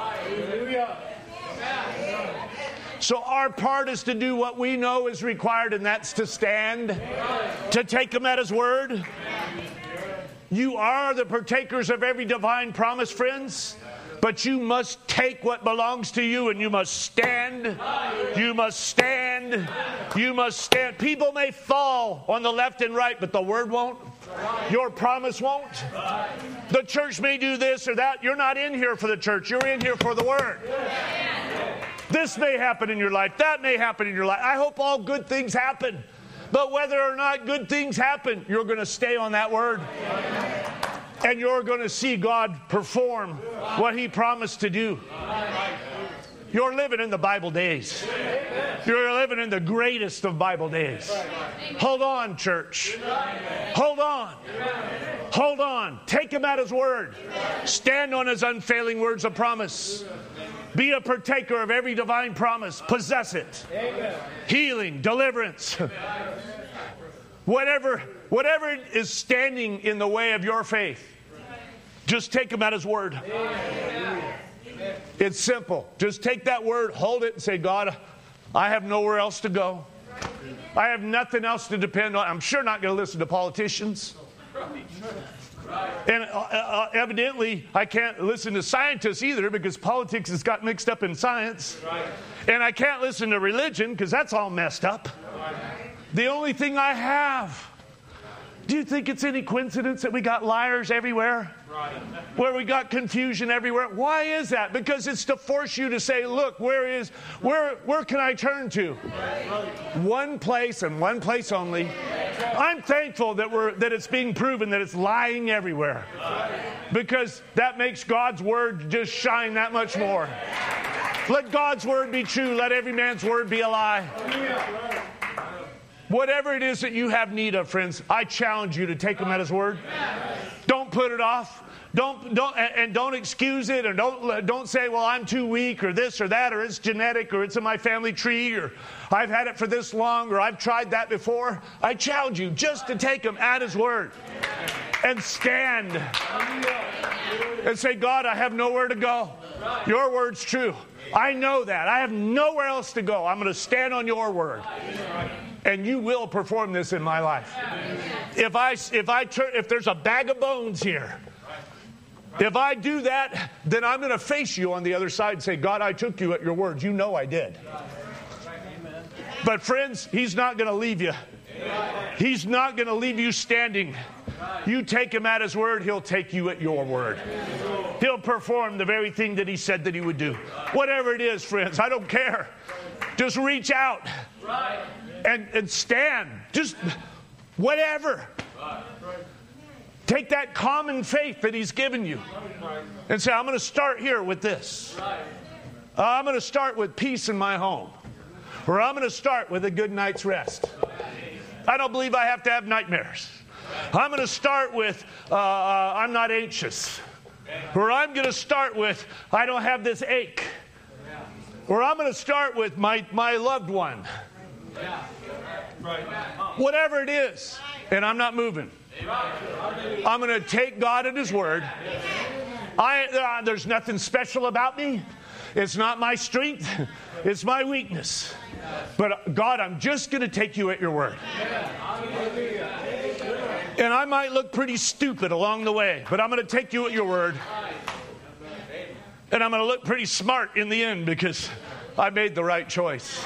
So our part is to do what we know is required, and that's to stand, to take him at his word. You are the partakers of every divine promise, friends. But you must take what belongs to you, and you must stand. You must stand. You must stand. People may fall on the left and right, but the word won't. Your promise won't. The church may do this or that. You're not in here for the church. You're in here for the word. This may happen in your life. That may happen in your life. I hope all good things happen. But whether or not good things happen, you're going to stay on that word. And you're going to see God perform what he promised to do. You're living in the Bible days. You're living in the greatest of Bible days. Hold on, church. Hold on. Hold on. Take him at his word. Stand on his unfailing words of promise. Be a partaker of every divine promise. Possess it. Healing, deliverance. Whatever, whatever is standing in the way of your faith, just take him at his word. It's simple. Just take that word, hold it, and say, God, I have nowhere else to go. I have nothing else to depend on. I'm sure not going to listen to politicians. And uh, uh, evidently, I can't listen to scientists either, because politics has got mixed up in science. And I can't listen to religion, because that's all messed up. The only thing I have. Do you think it's any coincidence that we got liars everywhere? Right. Where we got confusion everywhere? Why is that? Because it's to force you to say, look, where is, where, where can I turn to? Right. One place and one place only. I'm thankful that we're, that it's being proven that it's lying everywhere. Right. Because that makes God's word just shine that much more. Let God's word be true. Let every man's word be a lie. Whatever it is that you have need of, friends, I challenge you to take him at his word. Don't put it off. Don't don't and don't excuse it, or don't don't say, well, I'm too weak, or this or that, or it's genetic, or it's in my family tree, or I've had it for this long, or I've tried that before. I challenge you just to take him at his word and stand and say, God, I have nowhere to go. Your word's true. I know that. I have nowhere else to go. I'm going to stand on your word. And you will perform this in my life. If I if I turn if there's a bag of bones here, if I do that, then I'm going to face you on the other side and say, God, I took you at your word. You know I did. But friends, he's not going to leave you. He's not going to leave you standing. You take him at his word, he'll take you at your word. He'll perform the very thing that he said that he would do. Whatever it is, friends, I don't care. Just reach out and, and stand. Just whatever. Take that common faith that he's given you and say, I'm going to start here with this. Uh, I'm going to start with peace in my home. Or I'm going to start with a good night's rest. I don't believe I have to have nightmares. I'm going to start with, uh, uh, I'm not anxious. Or I'm going to start with, I don't have this ache. Or I'm going to start with my, my loved one. Whatever it is. And I'm not moving. I'm going to take God at his word. I, uh, there's nothing special about me. It's not my strength. It's my weakness. But God, I'm just going to take you at your word. And I might look pretty stupid along the way, but I'm going to take you at your word. And I'm going to look pretty smart in the end because I made the right choice.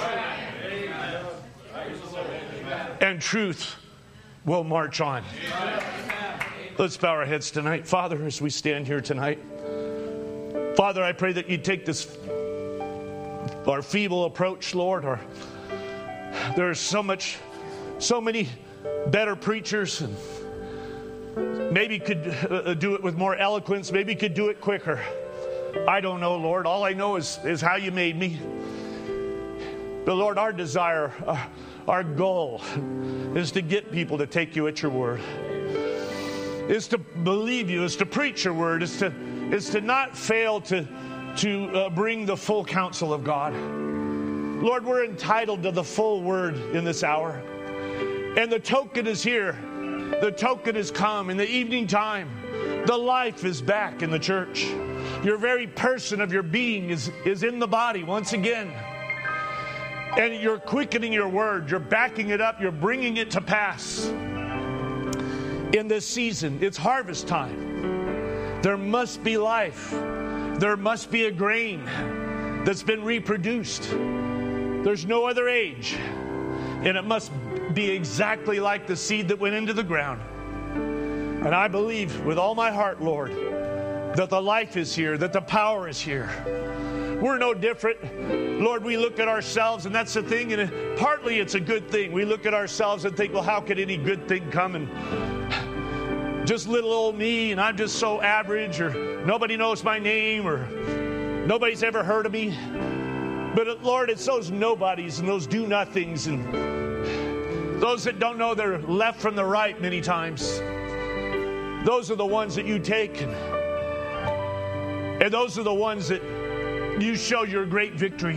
And truth will march on. Let's bow our heads tonight. Father, as we stand here tonight, Father, I pray that you take this, our feeble approach, Lord. Our, there's so much, so many better preachers, and maybe could uh, do it with more eloquence, maybe could do it quicker. I don't know, Lord. All I know is, is how you made me. But Lord, our desire, uh, our goal is to get people to take you at your word. Is to believe you, is to preach your word, is to is to not fail to, to uh, bring the full counsel of God. Lord, we're entitled to the full word in this hour. And the token is here. The token has come in the evening time. The life is back in the church. Your very person of your being is, is in the body once again. And you're quickening your word. You're backing it up. You're bringing it to pass. In this season, it's harvest time. There must be life. There must be a grain that's been reproduced. There's no other age. And it must be exactly like the seed that went into the ground. And I believe with all my heart, Lord, that the life is here, that the power is here. We're no different. Lord, we look at ourselves, and that's the thing, and partly it's a good thing. We look at ourselves and think, well, how could any good thing come? And just little old me, and I'm just so average, or nobody knows my name, or nobody's ever heard of me. But Lord, it's those nobodies and those do-nothings and those that don't know their left from the right many times. Those are the ones that you take, and, and those are the ones that you show your great victory.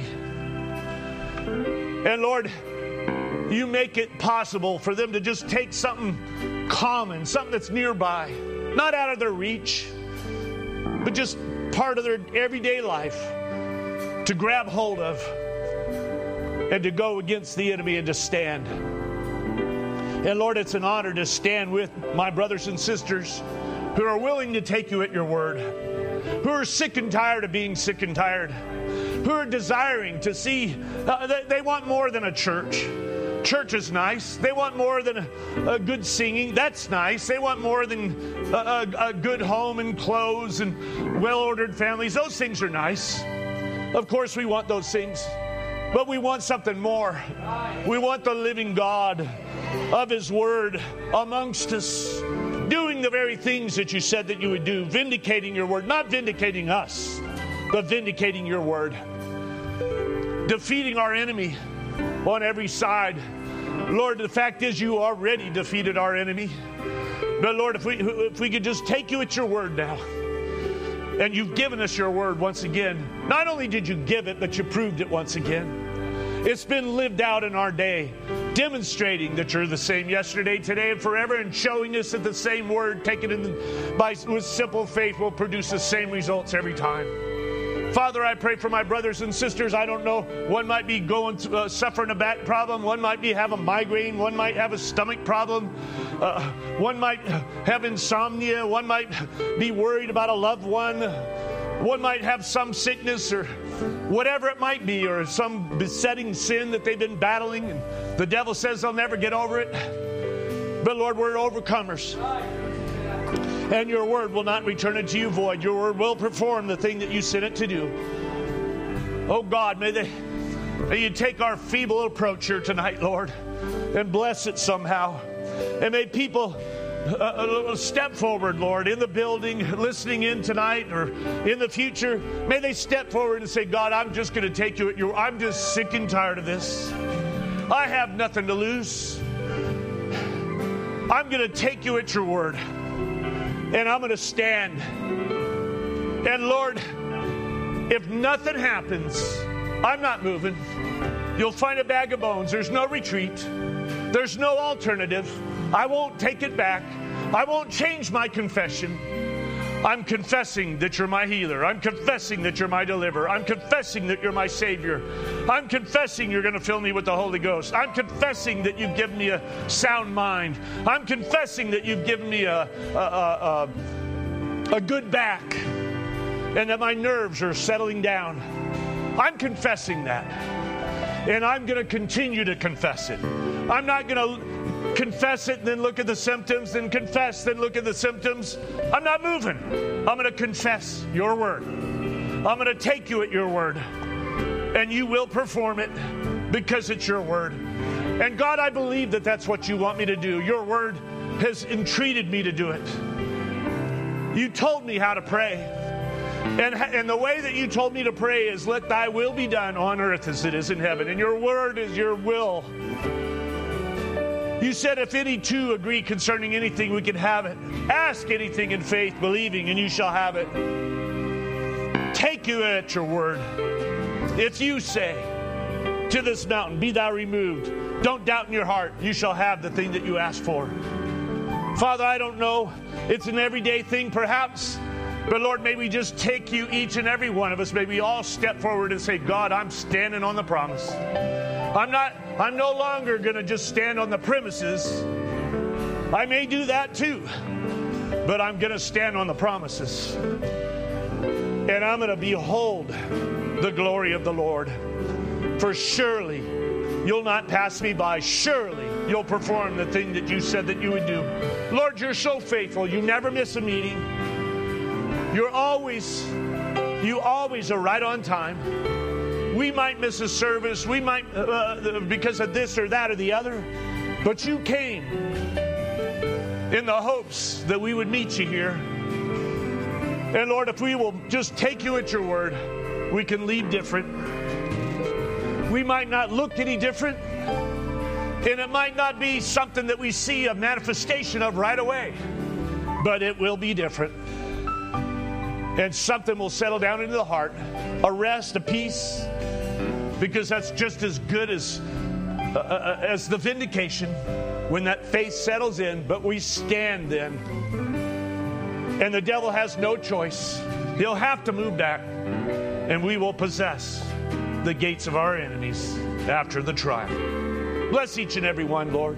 And Lord, you make it possible for them to just take something common, something that's nearby, not out of their reach, but just part of their everyday life, to grab hold of and to go against the enemy and to stand. And Lord, it's an honor to stand with my brothers and sisters who are willing to take you at your word, who are sick and tired of being sick and tired, who are desiring to see, uh, they, they want more than a church. Church is nice. They want more than a, a good singing. That's nice. They want more than a, a, a good home and clothes and well-ordered families. Those things are nice. Of course, we want those things. But we want something more. We want the living God of His Word amongst us, doing the very things that you said that you would do, vindicating your Word, not vindicating us, but vindicating your Word, defeating our enemy on every side, Lord, the fact is you already defeated our enemy. But Lord, if we, if we could just take you at your word now. And you've given us your word once again. Not only did you give it, but you proved it once again. It's been lived out in our day, demonstrating that you're the same yesterday, today, and forever, and showing us that the same word taken in by, with simple faith will produce the same results every time. Father, I pray for my brothers and sisters. I don't know. One might be going to, uh, suffering a back problem. One might be have a migraine. One might have a stomach problem. Uh, one might have insomnia. One might be worried about a loved one. One might have some sickness or whatever it might be, or some besetting sin that they've been battling. And the devil says they'll never get over it. But Lord, we're overcomers. And your word will not return unto you void. Your word will perform the thing that you sent it to do. Oh God, may they, may you take our feeble approach here tonight, Lord, and bless it somehow. And may people uh, step forward, Lord, in the building, listening in tonight or in the future. May they step forward and say, God, I'm just going to take you at your, I'm just sick and tired of this. I have nothing to lose. I'm going to take you at your word. And I'm going to stand. And Lord, if nothing happens, I'm not moving. You'll find a bag of bones. There's no retreat. There's no alternative. I won't take it back. I won't change my confession. I'm confessing that you're my healer. I'm confessing that you're my deliverer. I'm confessing that you're my Savior. I'm confessing you're going to fill me with the Holy Ghost. I'm confessing that you've given me a sound mind. I'm confessing that you've given me a, a, a, a, a good back and that my nerves are settling down. I'm confessing that. And I'm going to continue to confess it. I'm not going to confess it and then look at the symptoms, then confess, then look at the symptoms. I'm not moving. I'm going to confess your word. I'm going to take you at your word. And you will perform it because it's your word. And God, I believe that that's what you want me to do. Your word has entreated me to do it. You told me how to pray. And, and the way that you told me to pray is, let thy will be done on earth as it is in heaven. And your word is your will. You said if any two agree concerning anything, we can have it. Ask anything in faith, believing, and you shall have it. Take you at your word. If you say to this mountain, be thou removed, don't doubt in your heart, you shall have the thing that you ask for. Father, I don't know. It's an everyday thing perhaps. But Lord, may we just take you, each and every one of us, may we all step forward and say, God, I'm standing on the promise. I'm not, I'm no longer going to just stand on the premises. I may do that too. But I'm going to stand on the promises. And I'm going to behold the glory of the Lord. For surely you'll not pass me by. Surely you'll perform the thing that you said that you would do. Lord, you're so faithful. You never miss a meeting. You're always, you always are right on time. We might miss a service. We might, uh, because of this or that or the other. But you came in the hopes that we would meet you here. And Lord, if we will just take you at your word, we can leave different. We might not look any different. And it might not be something that we see a manifestation of right away. But it will be different. And something will settle down into the heart. A rest, a peace. Because that's just as good as, uh, as the vindication when that faith settles in. But we stand then. And the devil has no choice. He'll have to move back. And we will possess the gates of our enemies after the trial. Bless each and every one, Lord.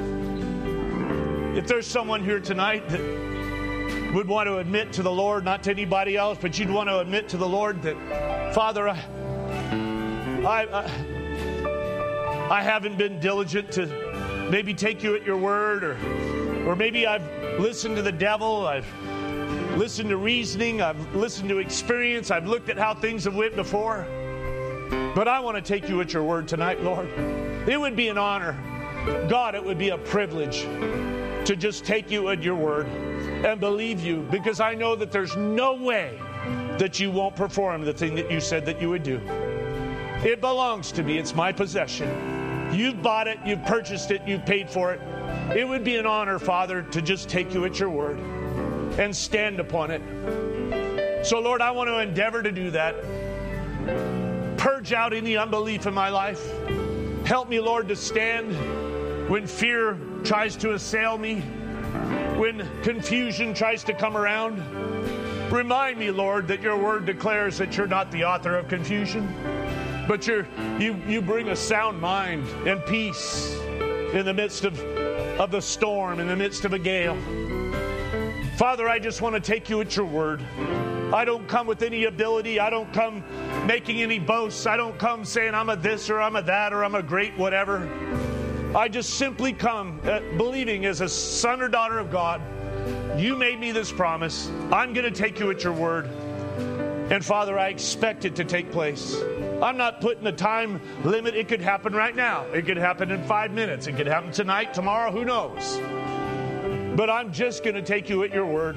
If there's someone here tonight that would want to admit to the Lord, not to anybody else, but you'd want to admit to the Lord that, Father, I, I, I, I haven't been diligent to maybe take you at your word, or, or maybe I've listened to the devil, I've listened to reasoning, I've listened to experience, I've looked at how things have went before. But I want to take you at your word tonight, Lord. It would be an honor. God, it would be a privilege to just take you at your word and believe you, because I know that there's no way that you won't perform the thing that you said that you would do. It belongs to me. It's my possession. You've bought it, you've purchased it, you've paid for it. It would be an honor, Father, to just take you at your word and stand upon it. So, Lord, I want to endeavor to do that. Purge out any unbelief in my life. Help me, Lord, to stand when fear tries to assail me, when confusion tries to come around. Remind me, Lord, that your word declares that you're not the author of confusion, but you're, you, you bring a sound mind and peace in the midst of, of the storm, in the midst of a gale. Father, I just want to take you at your word. I don't come with any ability. I don't come making any boasts. I don't come saying I'm a this or I'm a that or I'm a great whatever. I just simply come uh, believing as a son or daughter of God, you made me this promise. I'm going to take you at your word. And Father, I expect it to take place. I'm not putting a time limit. It could happen right now. It could happen in five minutes. It could happen tonight, tomorrow, who knows? But I'm just going to take you at your word.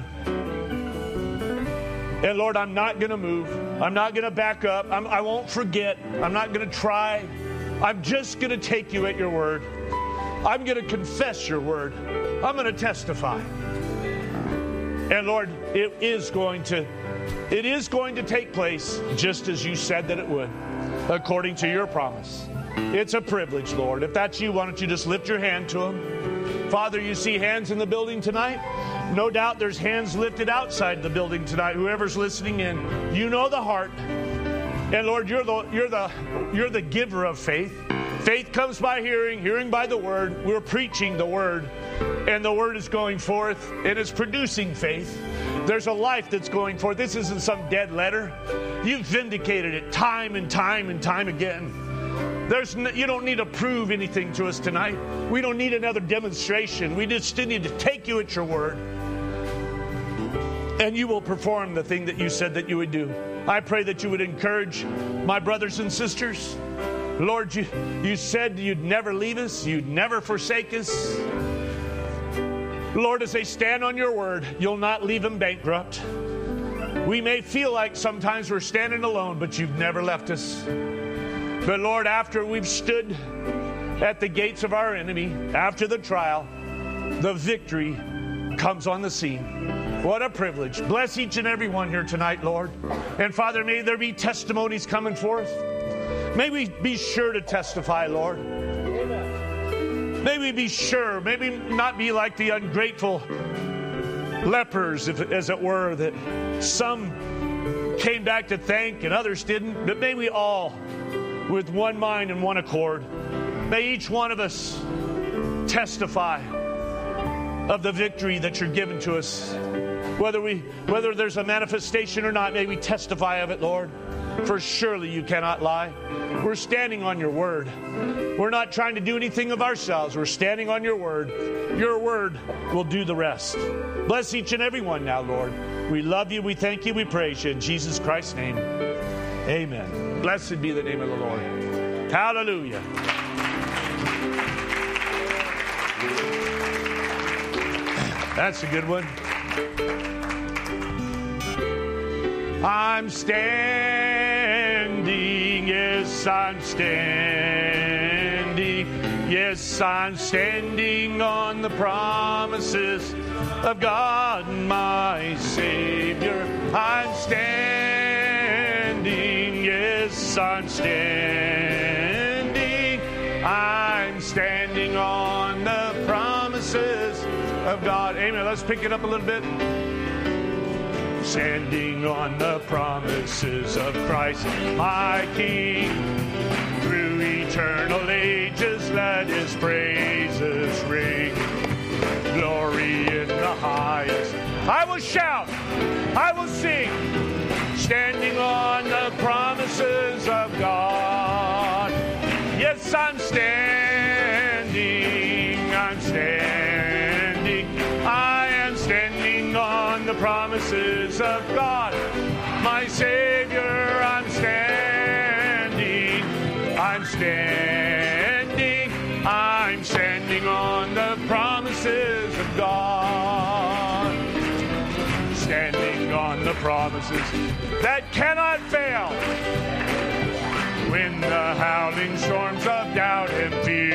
And Lord, I'm not going to move. I'm not going to back up. I'm, I won't forget. I'm not going to try. I'm just going to take you at your word. I'm going to confess your word. I'm going to testify. And Lord, it is going to, it is going to take place just as you said that it would, according to your promise. It's a privilege, Lord. If that's you, why don't you just lift your hand to him? Father, you see hands in the building tonight? No doubt there's hands lifted outside the building tonight. Whoever's listening in, you know the heart. And Lord, you're the you're the you're the giver of faith. Faith comes by hearing, hearing by the word. We're preaching the word, and the word is going forth, and it's producing faith. There's a life that's going forth. This isn't some dead letter. You've vindicated it time and time and time again. There's no, you don't need to prove anything to us tonight. We don't need another demonstration. We just need to take you at your word, and you will perform the thing that you said that you would do. I pray that you would encourage my brothers and sisters. Lord, you, you said you'd never leave us, you'd never forsake us. Lord, as they stand on your word, you'll not leave them bankrupt. We may feel like sometimes we're standing alone, but you've never left us. But Lord, after we've stood at the gates of our enemy, after the trial, the victory comes on the scene. What a privilege. Bless each and every one here tonight, Lord. And Father, may there be testimonies coming forth. May we be sure to testify, Lord. May we be sure, maybe not be like the ungrateful lepers, if, as it were, that some came back to thank and others didn't. But may we all, with one mind and one accord, may each one of us testify of the victory that you're giving to us. Whether we, whether there's a manifestation or not, may we testify of it, Lord. For surely you cannot lie. We're standing on your word. We're not trying to do anything of ourselves. We're standing on your word. Your word will do the rest. Bless each and every one now, Lord. We love you. We thank you. We praise you. In Jesus Christ's name, amen. Blessed be the name of the Lord. Hallelujah. That's a good one. I'm standing, yes, I'm standing, yes, I'm standing on the promises of God, my Savior. I'm standing, yes, I'm standing, I'm standing on the promises of God. Amen. Let's pick it up a little bit. Standing on the promises of Christ, my King. Through eternal ages, let his praises ring. Glory in the highest. I will shout, I will sing. Standing on the promises of God. Yes, I'm standing, I'm standing. I am standing on the promises of God. My Savior, I'm standing. I'm standing. I'm standing on the promises of God. Standing on the promises that cannot fail. When the howling storms of doubt and fear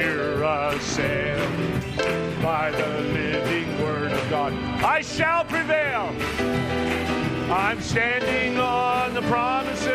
I'm standing on the promises